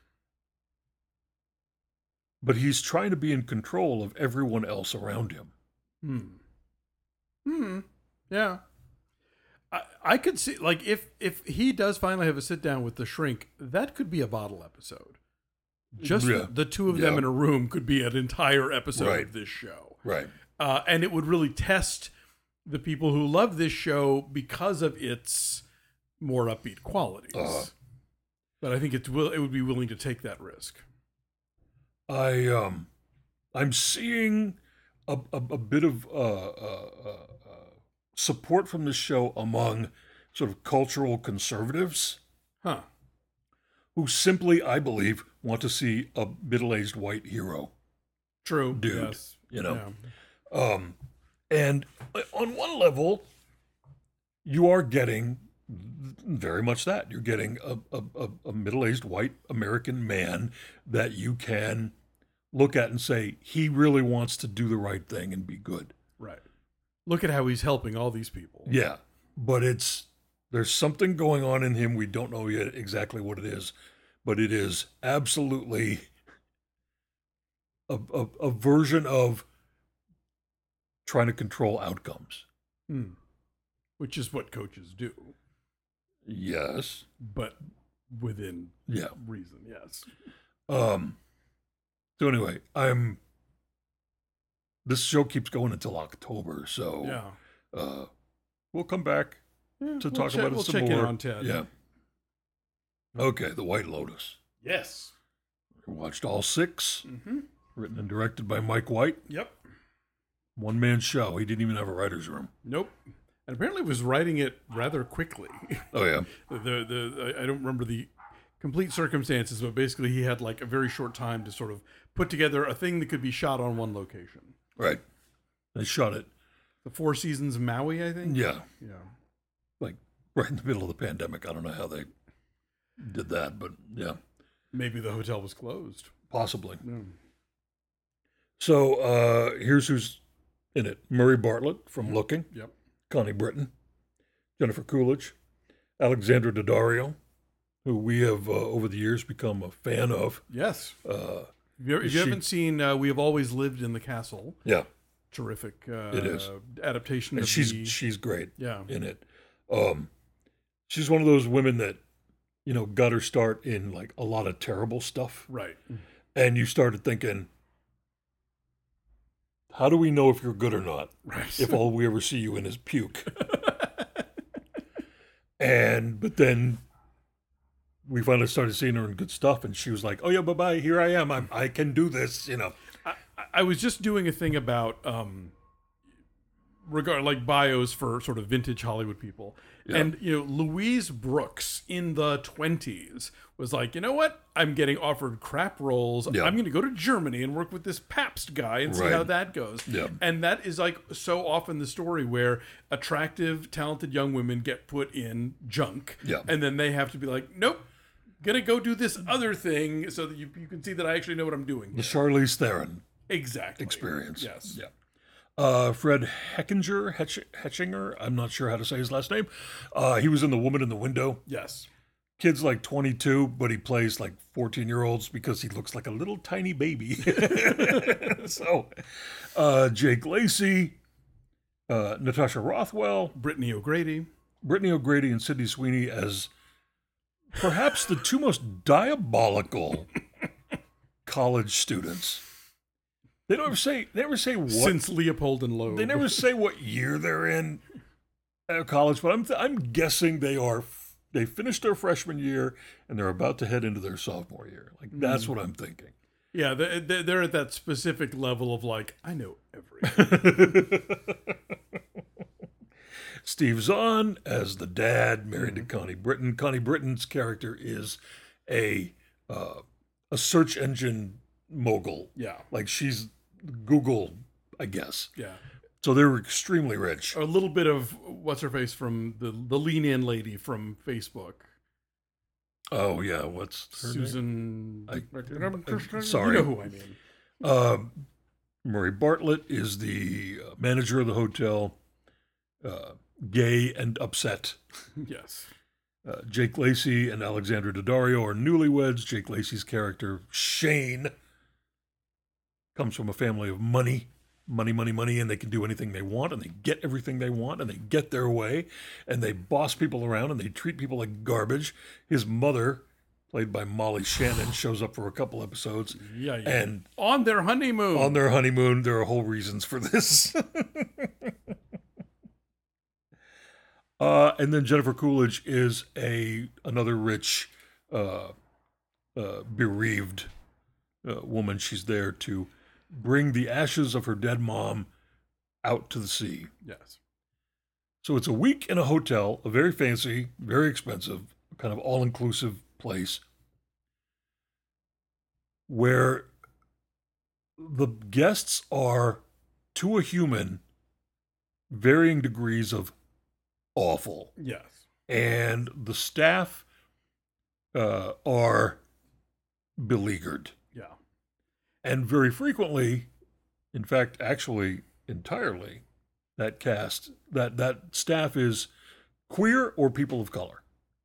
but he's trying to be in control of everyone else around him. Hmm. Hmm. Yeah. I, I could see, like, if if he does finally have a sit down with the shrink, that could be a bottle episode. Just Yeah. the two of them Yeah. in a room could be an entire episode Right. of this show. Right. Uh, and it would really test the people who love this show because of its more upbeat qualities. Uh-huh. But I think it's will it would be willing to take that risk. I um, I'm seeing a, a, a bit of uh, uh, uh, support from this show among sort of cultural conservatives Huh. who simply, I believe, want to see a middle-aged white hero. True. Dude, Yes. you know. Yeah. Um, and on one level, you are getting very much that. You're getting a, a, a- a middle-aged white American man that you can look at and say, he really wants to do the right thing and be good. Right. Look at how he's helping all these people. Yeah, but it's there's something going on in him. We don't know yet exactly what it is, but it is absolutely a, a, a version of trying to control outcomes. Hmm. Which is what coaches do, Yes. but within Yeah. reason. Yes. Um. So anyway, I'm. This show keeps going until October, so Yeah. uh, we'll come back Yeah, to we'll talk check- about it we'll some check more. in on Ted. Yeah. Okay, The White Lotus. Yes. We watched all six. Mm-hmm. Written and directed by Mike White. Yep. One man show. He didn't even have a writer's room. Nope. And apparently was writing it rather quickly. Oh yeah. the the I I don't remember the complete circumstances, but basically he had like a very short time to sort of put together a thing that could be shot on one location. Right. They shot it. The Four Seasons Maui, I think. Yeah. Yeah. Like right in the middle of the pandemic. I don't know how they did that, but yeah. Maybe the hotel was closed. Possibly. Yeah. So uh here's who's in it. Murray Bartlett from Looking. Yep. Connie Britton. Jennifer Coolidge. Alexandra Daddario, who we have uh, over the years become a fan of. Yes. Uh, If you, if you She- haven't seen uh, We Have Always Lived in the Castle, yeah. terrific uh, It is. adaptation And of she's the... she's great. Yeah. In it. Um, she's one of those women that, you know, got her start in like a lot of terrible stuff. Right. And you started thinking, how do we know if you're good or not Right. if all we ever see you in is puke? And, but then we finally started seeing her in good stuff. And she was like, oh yeah, bye-bye, here I am. I, I can do this, you know. I, I was just doing a thing about um, regard like bios for sort of vintage Hollywood people. Yeah. And you know, Louise Brooks in the twenties was like, you know what? I'm getting offered crap roles. Yeah. I'm going to go to Germany and work with this Pabst guy and see Right. how that goes. Yeah. And that is like so often the story where attractive, talented young women get put in junk, Yeah. and then they have to be like, nope, gonna go do this other thing so that you you can see that I actually know what I'm doing. The Charlize Theron Exactly. experience. Yes. Yeah. Uh, Fred Hechinger, Hetch, Hetchinger, I'm not sure how to say his last name. Uh, he was in The Woman in the Window. Yes. Kid's like twenty-two, but he plays like fourteen-year-olds because he looks like a little tiny baby. So, uh, Jake Lacey, uh, Natasha Rothwell, Brittany O'Grady. Brittany O'Grady, and Sydney Sweeney as perhaps the two most diabolical college students. They don't ever say. They never say what. Since Leopold and Loeb. They never say what year they're in at college, but I'm I'm guessing they are. They finished their freshman year and they're about to head into their sophomore year. Like that's what I'm thinking. Yeah, they- they- they're at that specific level of like, I know everything. Steve Zahn as the dad, married Mm-hmm. to Connie Britton. Connie Britton's character is a uh, a search engine mogul. Yeah. Like she's Google, I guess. Yeah. So they were extremely rich. A little bit of what's her face from the the lean in lady from Facebook. Oh yeah, what's her name? Susan. I- sorry. You know who I mean. Um, Murray Bartlett is the uh, manager of the hotel, uh, gay and upset. Yes. Uh, Jake Lacey and Alexandra Daddario are newlyweds. Jake Lacey's character, Shane, comes from a family of money, money, money, money, and they can do anything they want, and they get everything they want, and they get their way, and they boss people around, and they treat people like garbage. His mother, played by Molly Shannon, shows up for a couple episodes, Yeah. yeah. and on their honeymoon. on their honeymoon, there are whole reasons for this. uh, and then Jennifer Coolidge is a another rich, uh, uh, bereaved uh, woman. She's there to bring the ashes of her dead mom out to the sea. Yes. So it's a week in a hotel, a very fancy, very expensive, kind of all-inclusive place where the guests are, to a human, varying degrees of awful. Yes. And the staff uh, are beleaguered. Yeah. And very frequently, in fact, actually entirely, that cast, that, that staff is queer or people of color.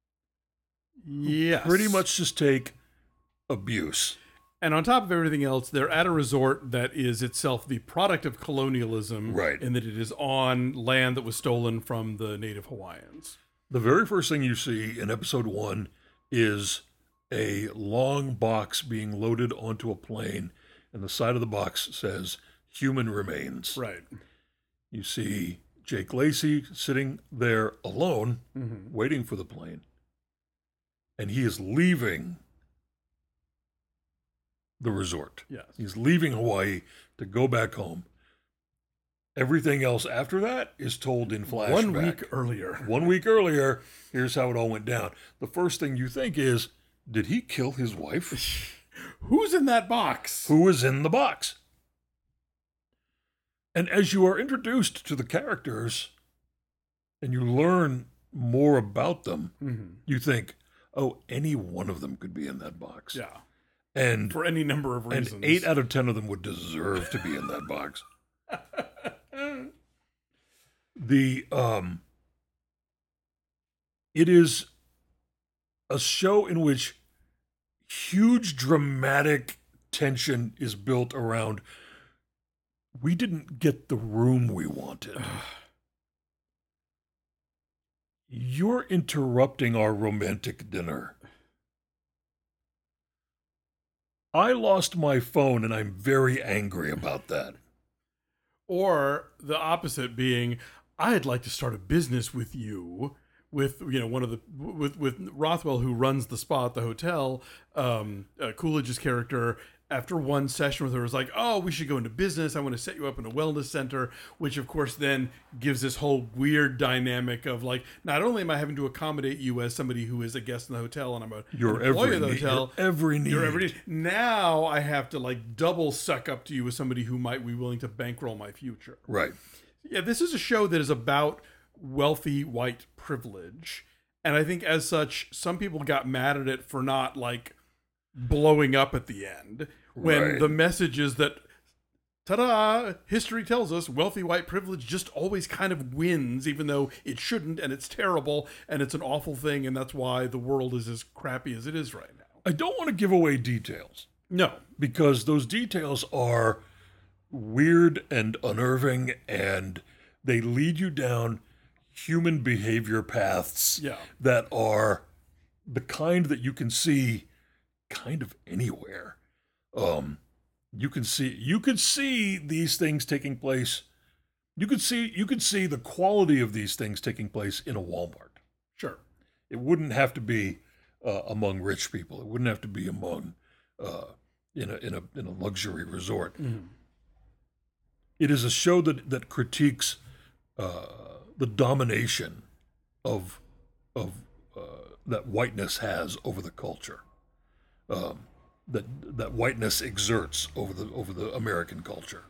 Yes. Pretty much just take abuse. And on top of everything else, they're at a resort that is itself the product of colonialism, Right. in that it is on land that was stolen from the native Hawaiians. The very first thing you see in episode one is a long box being loaded onto a plane, and the side of the box says human remains. Right. You see Jake Lacey sitting there alone, Mm-hmm. waiting for the plane, and he is leaving the resort. Yes. He's leaving Hawaii to go back home. Everything else after that is told in flashback. One week earlier. One week earlier, here's how it all went down. The first thing you think is, did he kill his wife? Who's in that box? Who is in the box? And as you are introduced to the characters and you learn more about them, Mm-hmm. you think, oh, any one of them could be in that box. Yeah. And, For any number of and reasons. eight out of ten of them would deserve to be in that box. The um it is a show in which huge dramatic tension is built around we didn't get the room we wanted. You're interrupting our romantic dinner. I lost my phone and I'm very angry about that. Or the opposite being, I'd like to start a business with you, with you know one of the with with Rothwell, who runs the spa at the hotel. Um, uh, Coolidge's character after one session with her was like, oh, we should go into business. I want to set you up in a wellness center, which of course then gives this whole weird dynamic of like, not only am I having to accommodate you as somebody who is a guest in the hotel and I'm a Your employee every of the need. hotel, Your every need. your every need. Now I have to like double suck up to you as somebody who might be willing to bankroll my future. Right. Yeah, this is a show that is about wealthy white privilege. And I think as such, some people got mad at it for not like blowing up at the end when Right. the message is that, ta-da, history tells us wealthy white privilege just always kind of wins, even though it shouldn't, and it's terrible, and it's an awful thing, and that's why the world is as crappy as it is right now. I don't want to give away details No. because those details are weird and unnerving, and they lead you down human behavior paths Yeah. that are the kind that you can see kind of anywhere. Um, you can see you could see these things taking place. You could see you could see the quality of these things taking place in a Walmart. Sure. It wouldn't have to be uh, among rich people. It wouldn't have to be among uh, in a in a in a luxury resort. Mm-hmm. It is a show that that critiques uh, the domination of of uh, that whiteness has over the culture. Um, that that whiteness exerts over the over the American culture.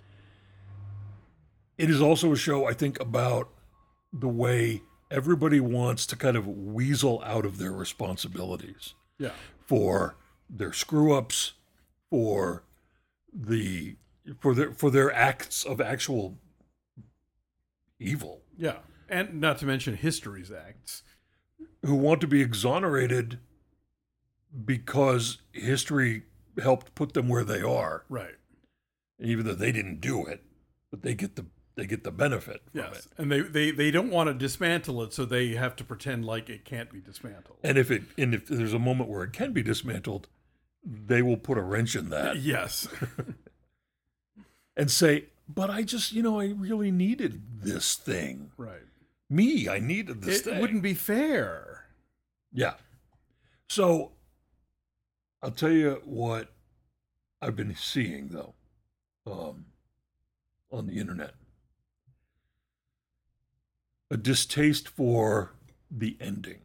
It is also a show, I think, about the way everybody wants to kind of weasel out of their responsibilities Yeah. for their screw ups, for the for their for their acts of actual evil, Yeah. And not to mention history's acts. who want to be exonerated because history helped put them where they are, Right. even though they didn't do it, but they get the they get the benefit from Yes. it. And they, they, they don't want to dismantle it, so they have to pretend like it can't be dismantled. And if it and if there's a moment where it can be dismantled, they will put a wrench in that Yes. and say, "But I just, you know, I really needed this thing. Right. Me, I needed this It thing." wouldn't be fair. Yeah. So I'll tell you what I've been seeing though, um, on the internet. A distaste for the ending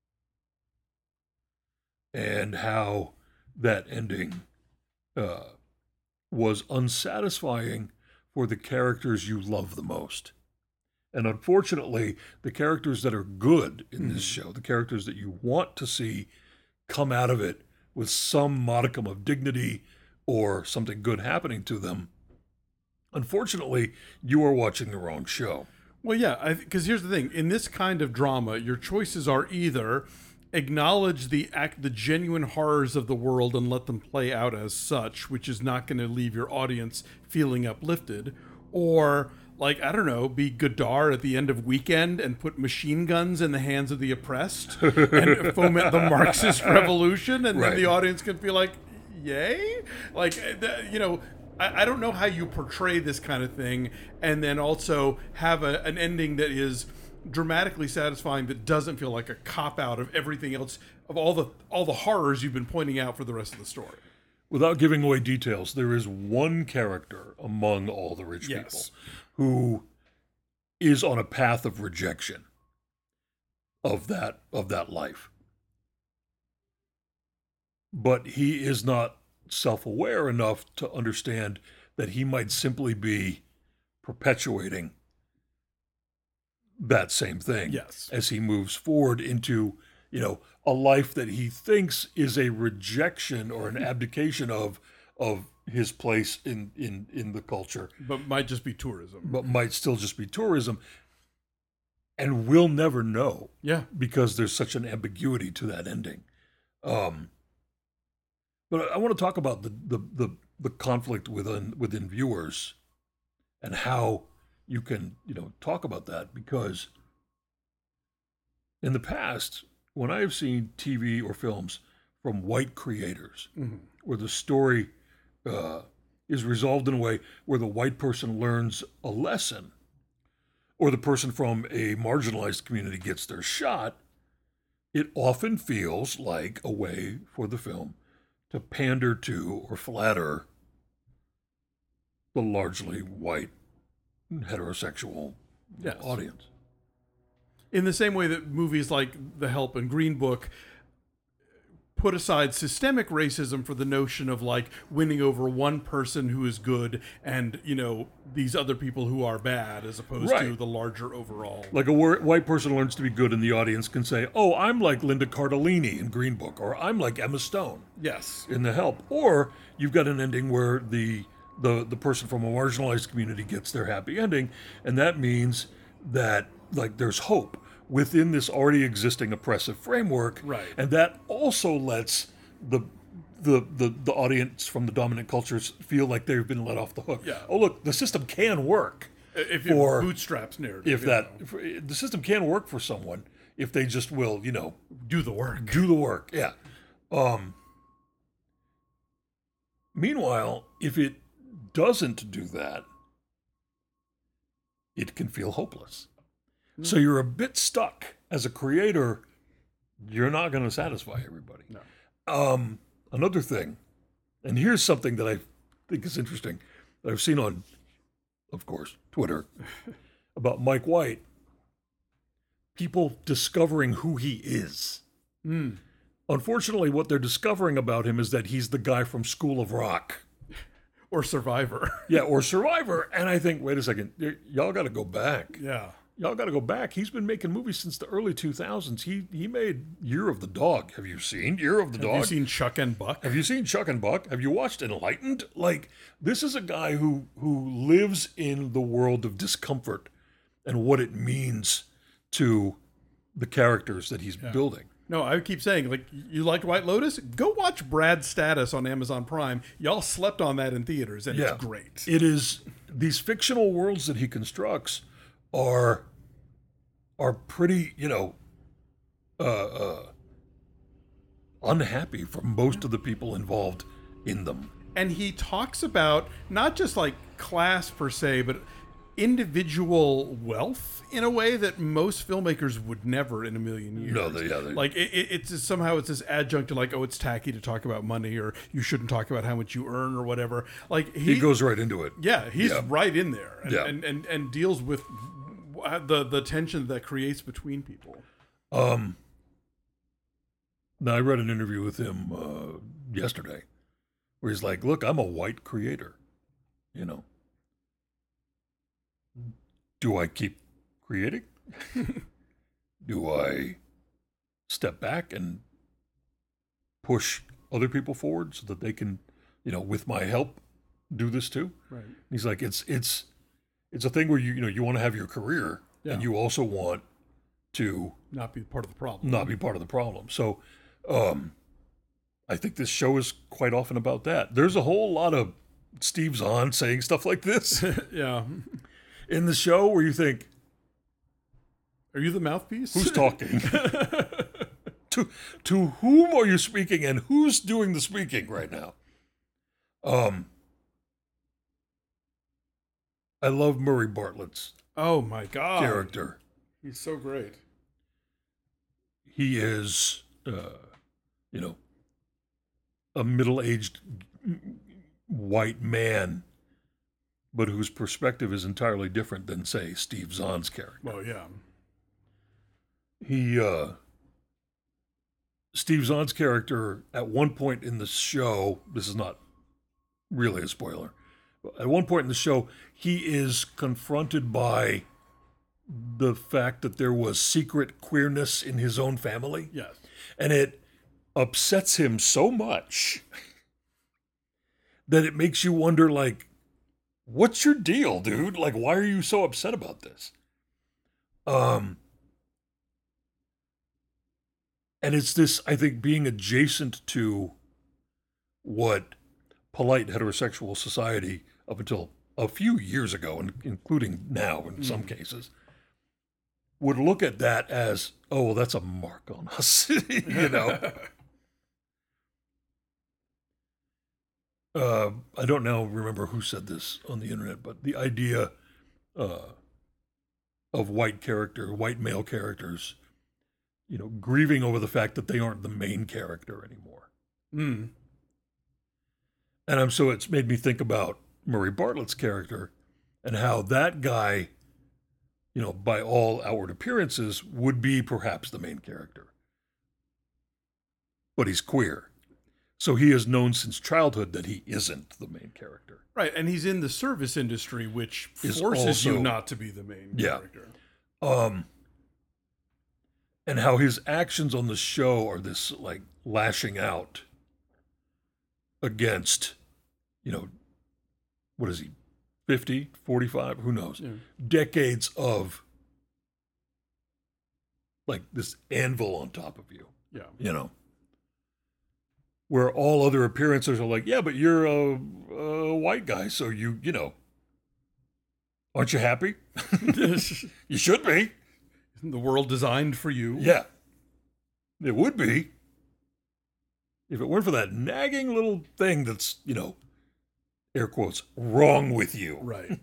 and how that ending uh, was unsatisfying for the characters you love the most. And unfortunately, the characters that are good in this show, the characters that you want to see come out of it with some modicum of dignity or something good happening to them, unfortunately, you are watching the wrong show. Well, yeah, because here's the thing. In this kind of drama, your choices are either acknowledge the act, the genuine horrors of the world and let them play out as such, which is not going to leave your audience feeling uplifted, or, like, I don't know, be Godard at the end of Weekend and put machine guns in the hands of the oppressed and foment the Marxist revolution, and Right. then the audience can feel like, yay? Like, th- you know, I, I don't know how you portray this kind of thing and then also have a, an ending that is dramatically satisfying that doesn't feel like a cop-out of everything else, of all the all the horrors you've been pointing out for the rest of the story. Without giving away details, there is one character among all the rich Yes. people who is on a path of rejection of that of that life. But he is not self-aware enough to understand that he might simply be perpetuating that same thing Yes. as he moves forward into, you know, a life that he thinks is a rejection or an abdication of of his place in in in the culture, But might just be tourism. but might still just be tourism, and we'll never know Yeah. because there's such an ambiguity to that ending. Um, but I want to talk about the the the, the conflict within within viewers and how you can, you know, talk about that, because in the past, when I have seen T V or films from white creators, Mhm. where the story uh, is resolved in a way where the white person learns a lesson, or the person from a marginalized community gets their shot, it often feels like a way for the film to pander to or flatter the largely white heterosexual Yes. audience. In the same way that movies like The Help and Green Book put aside systemic racism for the notion of like winning over one person who is good and, you know, these other people who are bad, as opposed to Right. the larger overall. Like a wor- white person learns to be good, and the audience can say, "Oh, I'm like Linda Cardellini in Green Book," or "I'm like Emma Stone Yes. in The Help." Or you've got an ending where the the the person from a marginalized community gets their happy ending, and that means that like there's hope within this already existing oppressive framework, Right. and that also lets the the, the the audience from the dominant cultures feel like they've been let off the hook. Yeah. Oh, look, the system can work. If For- it bootstraps narrative. If you that know, if, the system can work for someone if they just will, you know, do the work. do the work. Yeah. Um, meanwhile, if it doesn't do that, it can feel hopeless. So you're a bit stuck as a creator. You're not going to satisfy everybody. No. Um, another thing, and here's something that I think is interesting that I've seen on, of course, Twitter about Mike White. People discovering who he is. Mm. Unfortunately, what they're discovering about him is that he's the guy from School of Rock. Or Survivor. Yeah, or Survivor. And I think, wait a second, y- y'all got to go back. Yeah. Y'all got to go back. He's been making movies since the early two thousands. He he made Year of the Dog. Have you seen Year of the Dog? Have you seen Chuck and Buck? Have you seen Chuck and Buck? Have you watched Enlightened? Like, this is a guy who who lives in the world of discomfort and what it means to the characters that he's building. No, I keep saying, like, you liked White Lotus? Go watch Brad's Status on Amazon Prime. Y'all slept on that in theaters, and Yeah. it's great. It is, these fictional worlds that he constructs are are pretty, you know, uh, uh, unhappy for most of the people involved in them. And he talks about not just like class per se, but individual wealth in a way that most filmmakers would never in a million years. No, they- yeah, they- like it, it, it's just, somehow it's this adjunct to like, oh, it's tacky to talk about money, or you shouldn't talk about how much you earn or whatever. Like he, He goes right into it. yeah, he's Yeah. right in there, and, Yeah. and, and and deals with the the tension that creates between people. Um, now, I read an interview with him uh, yesterday where he's like, look, I'm a white creator, you know. Do I keep creating? Do I step back and push other people forward so that they can, you know, with my help, do this too? Right. He's like, it's it's it's a thing where you you know you want to have your career, Yeah. and you also want to Not be part of the problem. not be part of the problem. So, um, I think this show is quite often about that. There's a whole lot of Steve Zahn saying stuff like this Yeah. in the show where you think, Are you the mouthpiece? who's talking? to to whom are you speaking, and who's doing the speaking right now? Um, I love Murray Bartlett's Oh my God. character. He's so great. He is, uh, you know, a middle-aged white man, but whose perspective is entirely different than, say, Steve Zahn's character. Well, yeah. He, uh, Steve Zahn's character, at one point in the show, this is not really a spoiler, but at one point in the show, he is confronted by the fact that there was secret queerness in his own family. Yes. And it upsets him so much that it makes you wonder, like, what's your deal, dude? Like, why are you so upset about this? Um, and it's this, I think, being adjacent to what polite heterosexual society up until a few years ago, and including now in some cases, would look at that as, oh, well, that's a mark on us, you know. uh, I don't now remember who said this on the internet, but the idea uh, of white character, white male characters, you know, grieving over the fact that they aren't the main character anymore. Mm. And I'm so it's made me think about Murray Bartlett's character and how that guy, you know, by all outward appearances, would be perhaps the main character. But he's queer. So he has known since childhood that he isn't the main character. Right, and he's in the service industry, which Is forces also- you not to be the main Yeah. character. Um, and how his actions on the show are this like lashing out against, you know, what is he, fifty, forty-five, who knows, Yeah. decades of like this anvil on top of you, Yeah. you know, where all other appearances are like, yeah, but you're a, a white guy, so you, you know, aren't you happy? You should be. Isn't the world designed for you? Yeah, it would be. If it weren't for that nagging little thing that's, you know, air quotes, wrong with you. Right.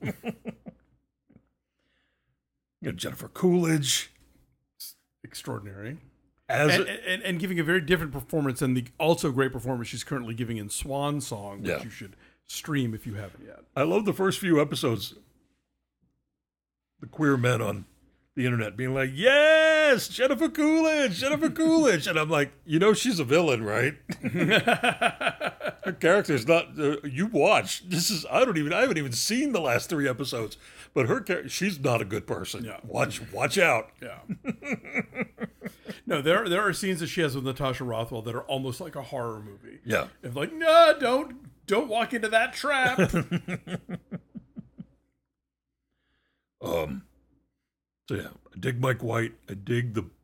You know, Jennifer Coolidge. Extraordinary. As And, a- and, and giving a very different performance than the also great performance she's currently giving in Swan Song, which Yeah. you should stream if you haven't yet. I love the first few episodes, the queer men on the internet being like, yes, Jennifer Coolidge, Jennifer Coolidge. And I'm like, you know, she's a villain, right? Her character's not, uh, you watch, this is, I don't even, I haven't even seen the last three episodes, but her character, she's not a good person. Yeah. Watch, watch out. Yeah. No, there there are scenes that she has with Natasha Rothwell that are almost like a horror movie. Yeah. It's like, no, don't don't walk into that trap. Um, so yeah, I dig Mike White. I dig the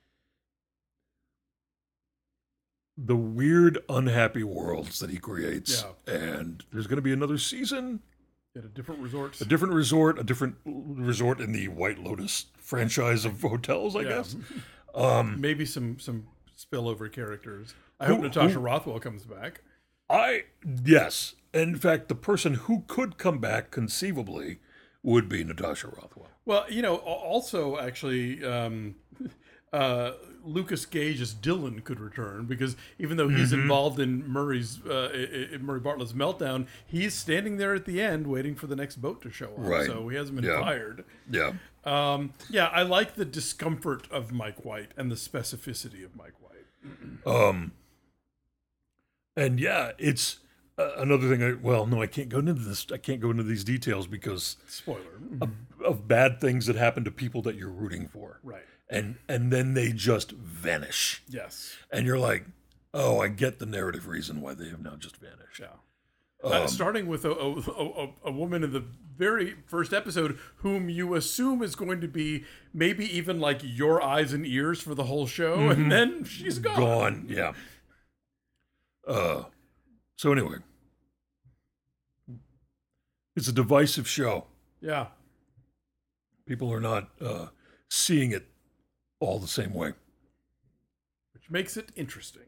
the weird, unhappy worlds that he creates. Yeah. And there's going to be another season, At a different resort. a different resort, a different resort in the White Lotus franchise of hotels, I Yeah. guess. Um, Maybe some some spillover characters. I Who- hope Natasha who- Rothwell comes back. I yes, in fact, the person who could come back conceivably would be Natasha Rothwell. Well, you know, al- also actually, um, uh, Lucas Gage as Dylan could return because even though he's Mm-hmm. involved in Murray's uh, i- i- Murray Bartlett's meltdown, he's standing there at the end waiting for the next boat to show up. Right. So he hasn't been Yeah. fired. Yeah. Um, yeah, I like the discomfort of Mike White and the specificity of Mike White. Um, and yeah, it's uh, another thing. I, well, no, I can't go into this. I can't go into these details because Spoiler. of, of bad things that happen to people that you're rooting for, Right. and and then they just vanish, Yes. and you're like, oh, I get the narrative reason why they have now just vanished. Yeah. Uh, starting with a, a, a, a woman in the very first episode whom you assume is going to be maybe even like your eyes and ears for the whole show, and then she's gone. Gone. Yeah. Uh, so anyway, it's a divisive show. Yeah. People are not uh, seeing it all the same way. Which makes it interesting.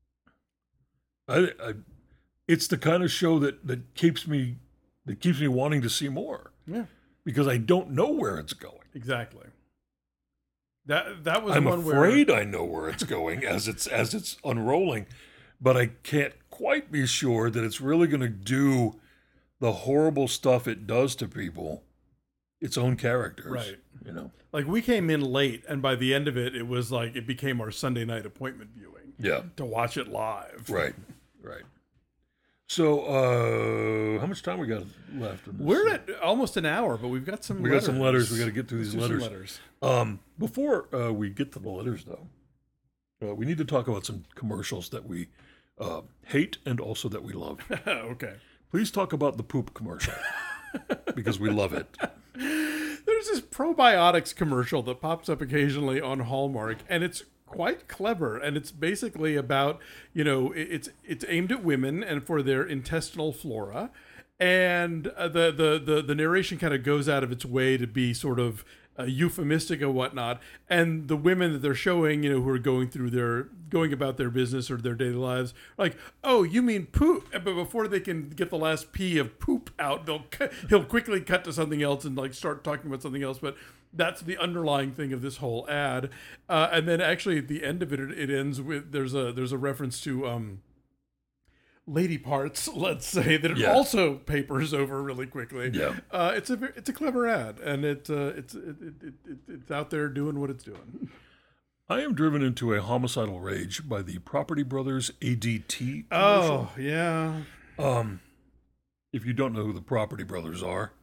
I, I, it's the kind of show that, that keeps me that keeps me wanting to see more Yeah. because I don't know where it's going. Exactly. That that was I'm one afraid I know where it's going as it's as it's unrolling, but I can't quite be sure that it's really going to do the horrible stuff it does to people, its own characters. Right. You know. where like we came in late, and by the end of it, it was like it became our Sunday night appointment viewing Yeah. to watch it live. Right. Right. So, uh, how much time we got left? In this? We're at almost an hour, but we've got some. We got some letters. We got to get through Let's these do some letters. Um, before uh, we get to the letters, though, uh, we need to talk about some commercials that we uh, hate and also that we love. Okay. Please talk about the poop commercial because we love it. There's this probiotics commercial that pops up occasionally on Hallmark, and it's quite clever. And it's basically about, you know, it- it's it's aimed at women and for their intestinal flora. And uh, the, the, the, the narration kind of goes out of its way to be sort of uh, euphemistic and whatnot. And the women that they're showing, you know, who are going through their, going about their business or their daily lives, are like, oh, you mean poop? But before they can get the last P of poop out, they'll cut, he'll quickly cut to something else and like start talking about something else. But that's the underlying thing of this whole ad. Uh, and then actually at the end of it, it, it ends with, there's a, there's a reference to, um, lady parts, let's say, that it Yeah. also papers over really quickly. Yeah. Uh, it's a ve- it's a clever ad, and it uh, it's it, it, it, it, it's out there doing what it's doing. I am driven into a homicidal rage by the Property Brothers A D T commercial. Oh yeah, Um, if you don't know who the Property Brothers are,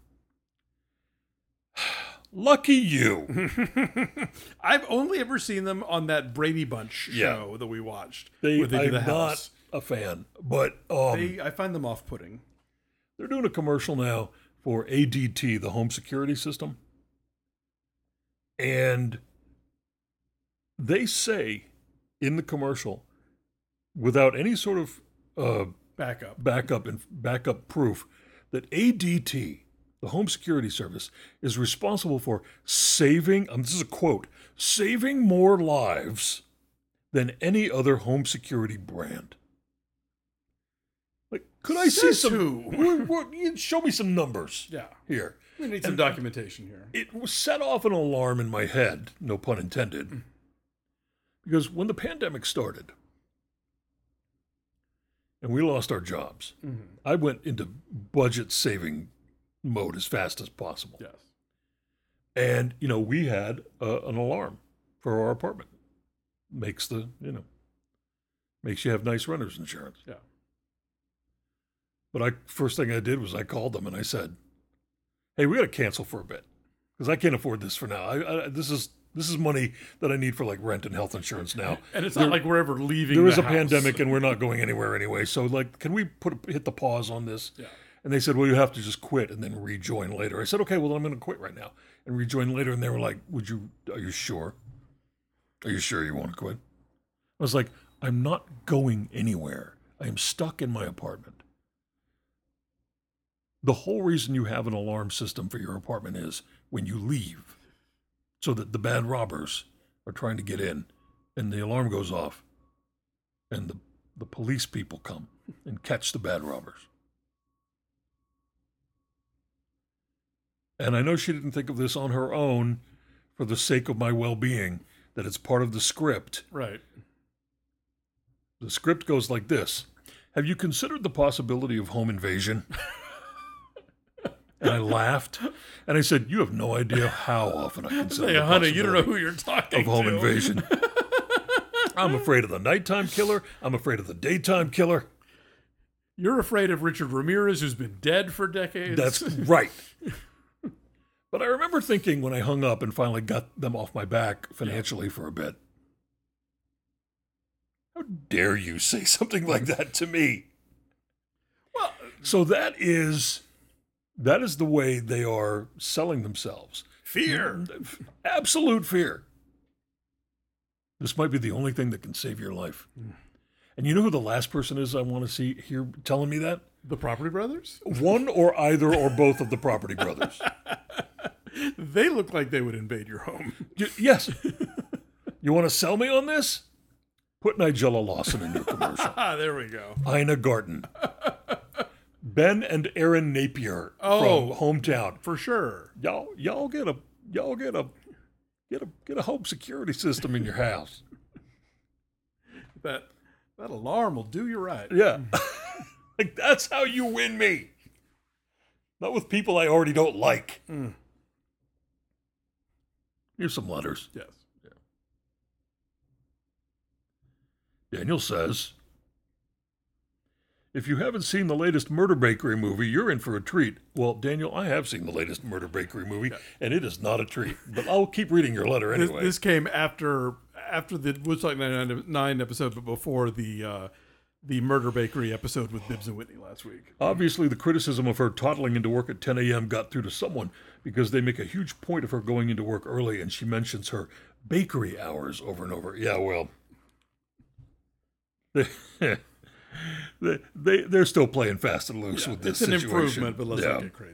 lucky you. I've only ever seen them on that Brady Bunch Yeah. show that we watched. They, where they do I'm the not house. a fan, but um, They, I find them off-putting. they're doing a commercial now for A D T, the home security system. And they say in the commercial, without any sort of uh, Back up. backup and backup proof, that A D T, the home security service, is responsible for saving, um, this is a quote, saving more lives than any other home security brand. Like, could I see Says some? who? What- what- you show me some numbers Yeah, here. we need some documentation here. It was set off an alarm in my head, no pun intended, because when the pandemic started and we lost our jobs, Mm-hmm. I went into budget saving mode as fast as possible. Yes. And, you know, we had uh, an alarm for our apartment. Makes the, you know, makes you have nice renter's insurance. Yeah. But I first thing I did was I called them and I said, "Hey, we got to cancel for a bit because I can't afford this for now. I, I, this is this is money that I need for like rent and health insurance now. And it's There- not like we're ever leaving. There the is a house. pandemic and we're not going anywhere anyway. So like, can we put a, hit the pause on this?" Yeah. And they said, "Well, you have to just quit and then rejoin later." I said, "Okay, well, then I'm going to quit right now and rejoin later." And they were like, "Would you? Are you sure? Are you sure you want to quit?" I was like, "I'm not going anywhere. I am stuck in my apartment." The whole reason you have an alarm system for your apartment is when you leave, so that the bad robbers are trying to get in, and the alarm goes off, and the, the police people come and catch the bad robbers. And I know she didn't think of this on her own for the sake of my well-being, that it's part of the script. Right. The script goes like this. Have you considered the possibility of home invasion? And I laughed. And I said, you have no idea how often I consider Hey, the honey, you don't know possibility who you're talking of home to. invasion. I'm afraid of the nighttime killer. I'm afraid of the daytime killer. You're afraid of Richard Ramirez, who's been dead for decades. That's right. But I remember thinking when I hung up and finally got them off my back financially for a bit, how dare you say something like that to me? Well, So that is that is the way they are selling themselves. fear. Absolute fear. This might be the only thing that can save your life. And you know who the last person is I want to see here telling me that? The Property Brothers? One or either or both of the Property Brothers. They look like they would invade your home. Y- yes. You want to sell me on this? Put Nigella Lawson in your commercial. Ah, there we go. Ina Garten. Ben and Aaron Napier Oh. from Hometown. For sure. Y'all, y'all get a, y'all get a, get a, get a home security system in your house. That that alarm will do you right. Yeah, like that's how you win me. Not with people I already don't like. Mm. Here's some letters. Yes. Daniel says, if you haven't seen the latest Murder Bakery movie, you're in for a treat. Well, Daniel, I have seen the latest Murder Bakery movie, and it is not a treat. But I'll keep reading your letter This, anyway. this came after after the Woodstock ninety-nine episode, but before the uh, the Murder Bakery episode with Bibbs and Whitney last week. Obviously, the criticism of her toddling into work at ten a.m. got through to someone because they make a huge point of her going into work early, and she mentions her bakery hours over and over. Yeah, well, they, they, they, they're still playing fast and loose with this It's an situation. improvement, but let's Yeah. not get crazy.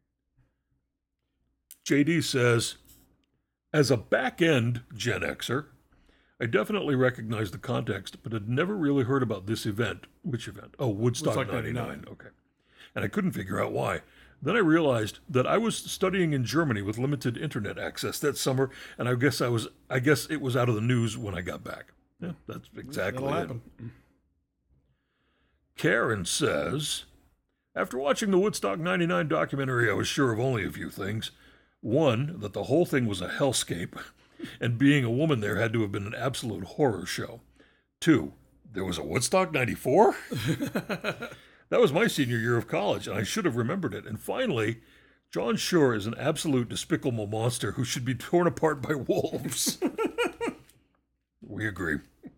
J D says, as a back-end Gen Xer, I definitely recognize the context, but had never really heard about this event. Which event? Oh, Woodstock, Woodstock ninety-nine. ninety-nine. Okay. And I couldn't figure out why. Then I realized that I was studying in Germany with limited internet access that summer, and I guess I was I guess it was out of the news when I got back. Yeah, that's exactly That'll it. happen. Karen says, after watching the Woodstock ninety-nine documentary, I was sure of only a few things. One, that the whole thing was a hellscape, and being a woman there had to have been an absolute horror show. Two, there was a Woodstock ninety-four? That was my senior year of college, and I should have remembered it. And finally, John Shore is an absolute despicable monster who should be torn apart by wolves. We agree.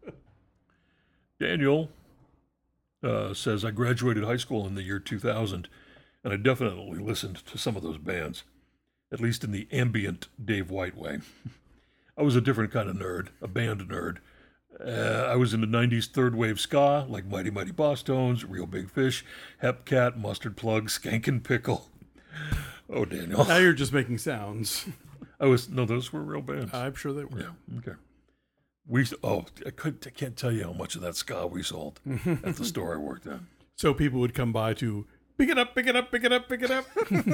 Daniel uh, says, I graduated high school in the year two thousand, and I definitely listened to some of those bands, at least in the ambient Dave White way. I was a different kind of nerd, a band nerd. Uh, I was into nineties third wave ska, like Mighty Mighty Boss Tones, Real Big Fish, Hepcat, Mustard Plug, Skankin' Pickle. Oh, Daniel. Now you're just making sounds. I was, no, those were real bands. I'm sure they were. Yeah, okay. We, oh, I, could, I can't tell you how much of that ska we sold at the store I worked at. So people would come by to pick it up, pick it up, pick it up, pick it up.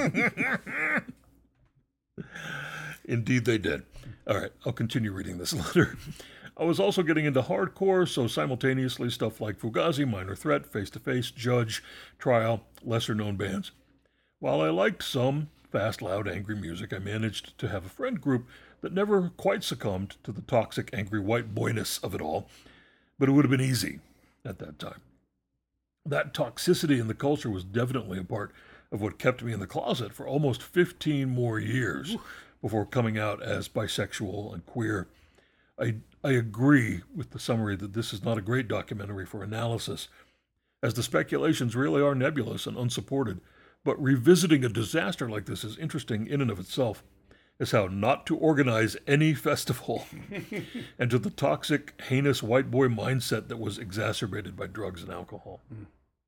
Indeed they did. All right, I'll continue reading this letter. I was also getting into hardcore, so simultaneously stuff like Fugazi, Minor Threat, Face to Face, Judge, Trial, lesser-known bands. While I liked some fast, loud, angry music, I managed to have a friend group that never quite succumbed to the toxic, angry white boyness of it all, but it would have been easy at that time. That toxicity in the culture was definitely a part of what kept me in the closet for almost fifteen more years before coming out as bisexual and queer. I, I agree with the summary that this is not a great documentary for analysis, as the speculations really are nebulous and unsupported, but revisiting a disaster like this is interesting in and of itself, as how not to organize any festival, and to the toxic, heinous white boy mindset that was exacerbated by drugs and alcohol. Mm.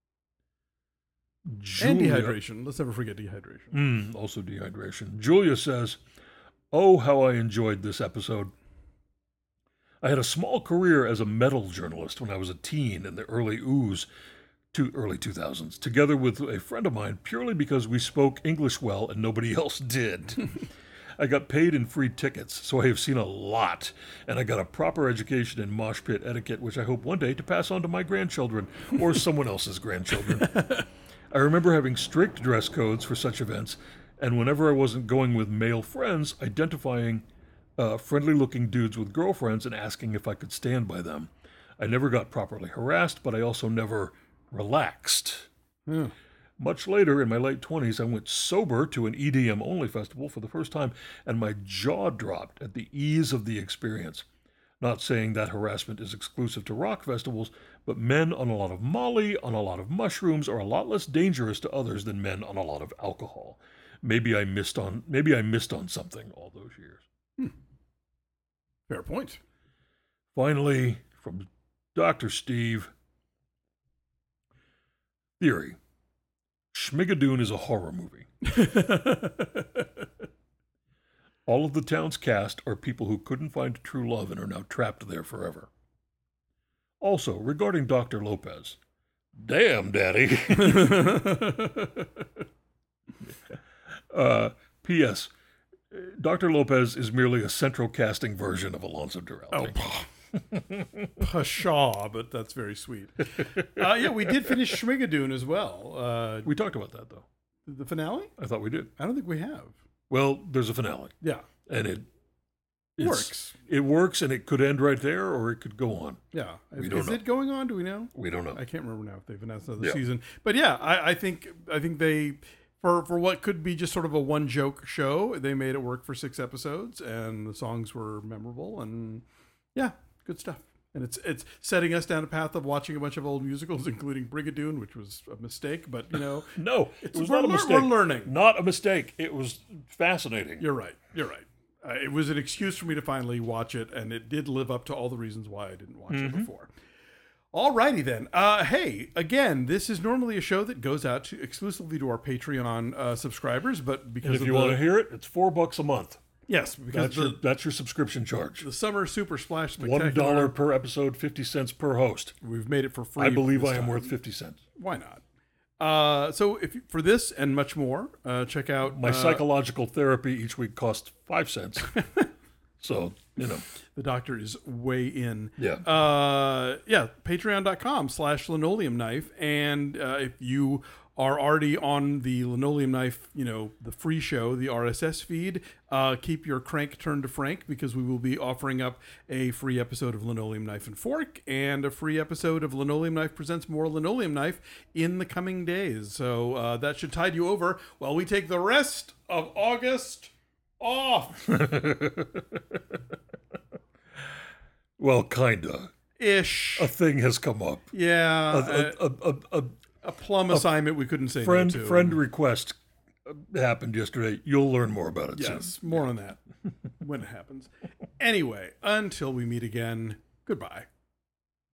And dehydration. Let's never forget dehydration. Mm, also dehydration. Julia says, oh, how I enjoyed this episode. I had a small career as a metal journalist when I was a teen in the early ooze, to early two thousands, together with a friend of mine purely because we spoke English well and nobody else did. I got paid in free tickets, so I have seen a lot, and I got a proper education in mosh pit etiquette, which I hope one day to pass on to my grandchildren or someone else's grandchildren. I remember having strict dress codes for such events, and whenever I wasn't going with male friends, identifying uh, friendly-looking dudes with girlfriends and asking if I could stand by them. I never got properly harassed, but I also never relaxed. Yeah. Much later, in my late twenties, I went sober to an E D M-only festival for the first time, and my jaw dropped at the ease of the experience. Not saying that harassment is exclusive to rock festivals, but men on a lot of Molly, on a lot of mushrooms, are a lot less dangerous to others than men on a lot of alcohol. Maybe I missed on maybe I missed on something all those years. Hmm. Fair point. Finally, from Doctor Steve, theory. Schmigadoon is a horror movie. All of the town's cast are people who couldn't find true love and are now trapped there forever. Also, regarding Doctor Lopez, damn, Daddy. uh, P S. Doctor Lopez is merely a central casting version of Alonso Duralde. Oh, pshaw, but that's very sweet. Uh, yeah, we did finish Schmigadoon as well. Uh, we talked about that, though. The finale? I thought we did. I don't think we have. Well, there's a finale. Yeah. And it works. It works, and it could end right there, or it could go on. Yeah. We is don't is know. it going on? Do we know? We don't know. I can't remember now if they've announced another Yeah. season. But yeah, I, I think I think they for for what could be just sort of a one joke show, they made it work for six episodes, and the songs were memorable, and yeah, good stuff. And it's it's setting us down a path of watching a bunch of old musicals, including Brigadoon, which was a mistake, but you know, No, it was we're not a lear- mistake. we're learning. Not a mistake. It was fascinating. You're right. You're right. Uh, it was an excuse for me to finally watch it, and it did live up to all the reasons why I didn't watch Mm-hmm. it before. Alrighty then. Uh, hey, again, this is normally a show that goes out to exclusively to our Patreon uh, subscribers, but because And if of you the, want to hear it, it's four bucks a month. yes, because That's the, your that's your subscription charge. the summer super splash One spectacular, dollar per episode, fifty cents per host. we've made it for free. I believe this I am time. worth fifty cents. Why not? Uh, so if you- for this and much more, uh, check out My uh, psychological therapy each week costs five cents. So, you know. The doctor is way in. Yeah. Uh, yeah, patreon.com slash linoleum knife. And uh, if you are already on the Linoleum Knife, you know, the free show, the R S S feed, uh, keep your crank turned to Frank, because we will be offering up a free episode of Linoleum Knife and Fork and a free episode of Linoleum Knife Presents More Linoleum Knife in the coming days. So uh, that should tide you over while we take the rest of August off. Well, kinda. Ish. A thing has come up. Yeah. A, a, a, a, a A plum assignment we couldn't say friend no to. friend request happened yesterday. You'll learn more about it soon. Yes, more on that when it happens. Anyway, until we meet again, goodbye.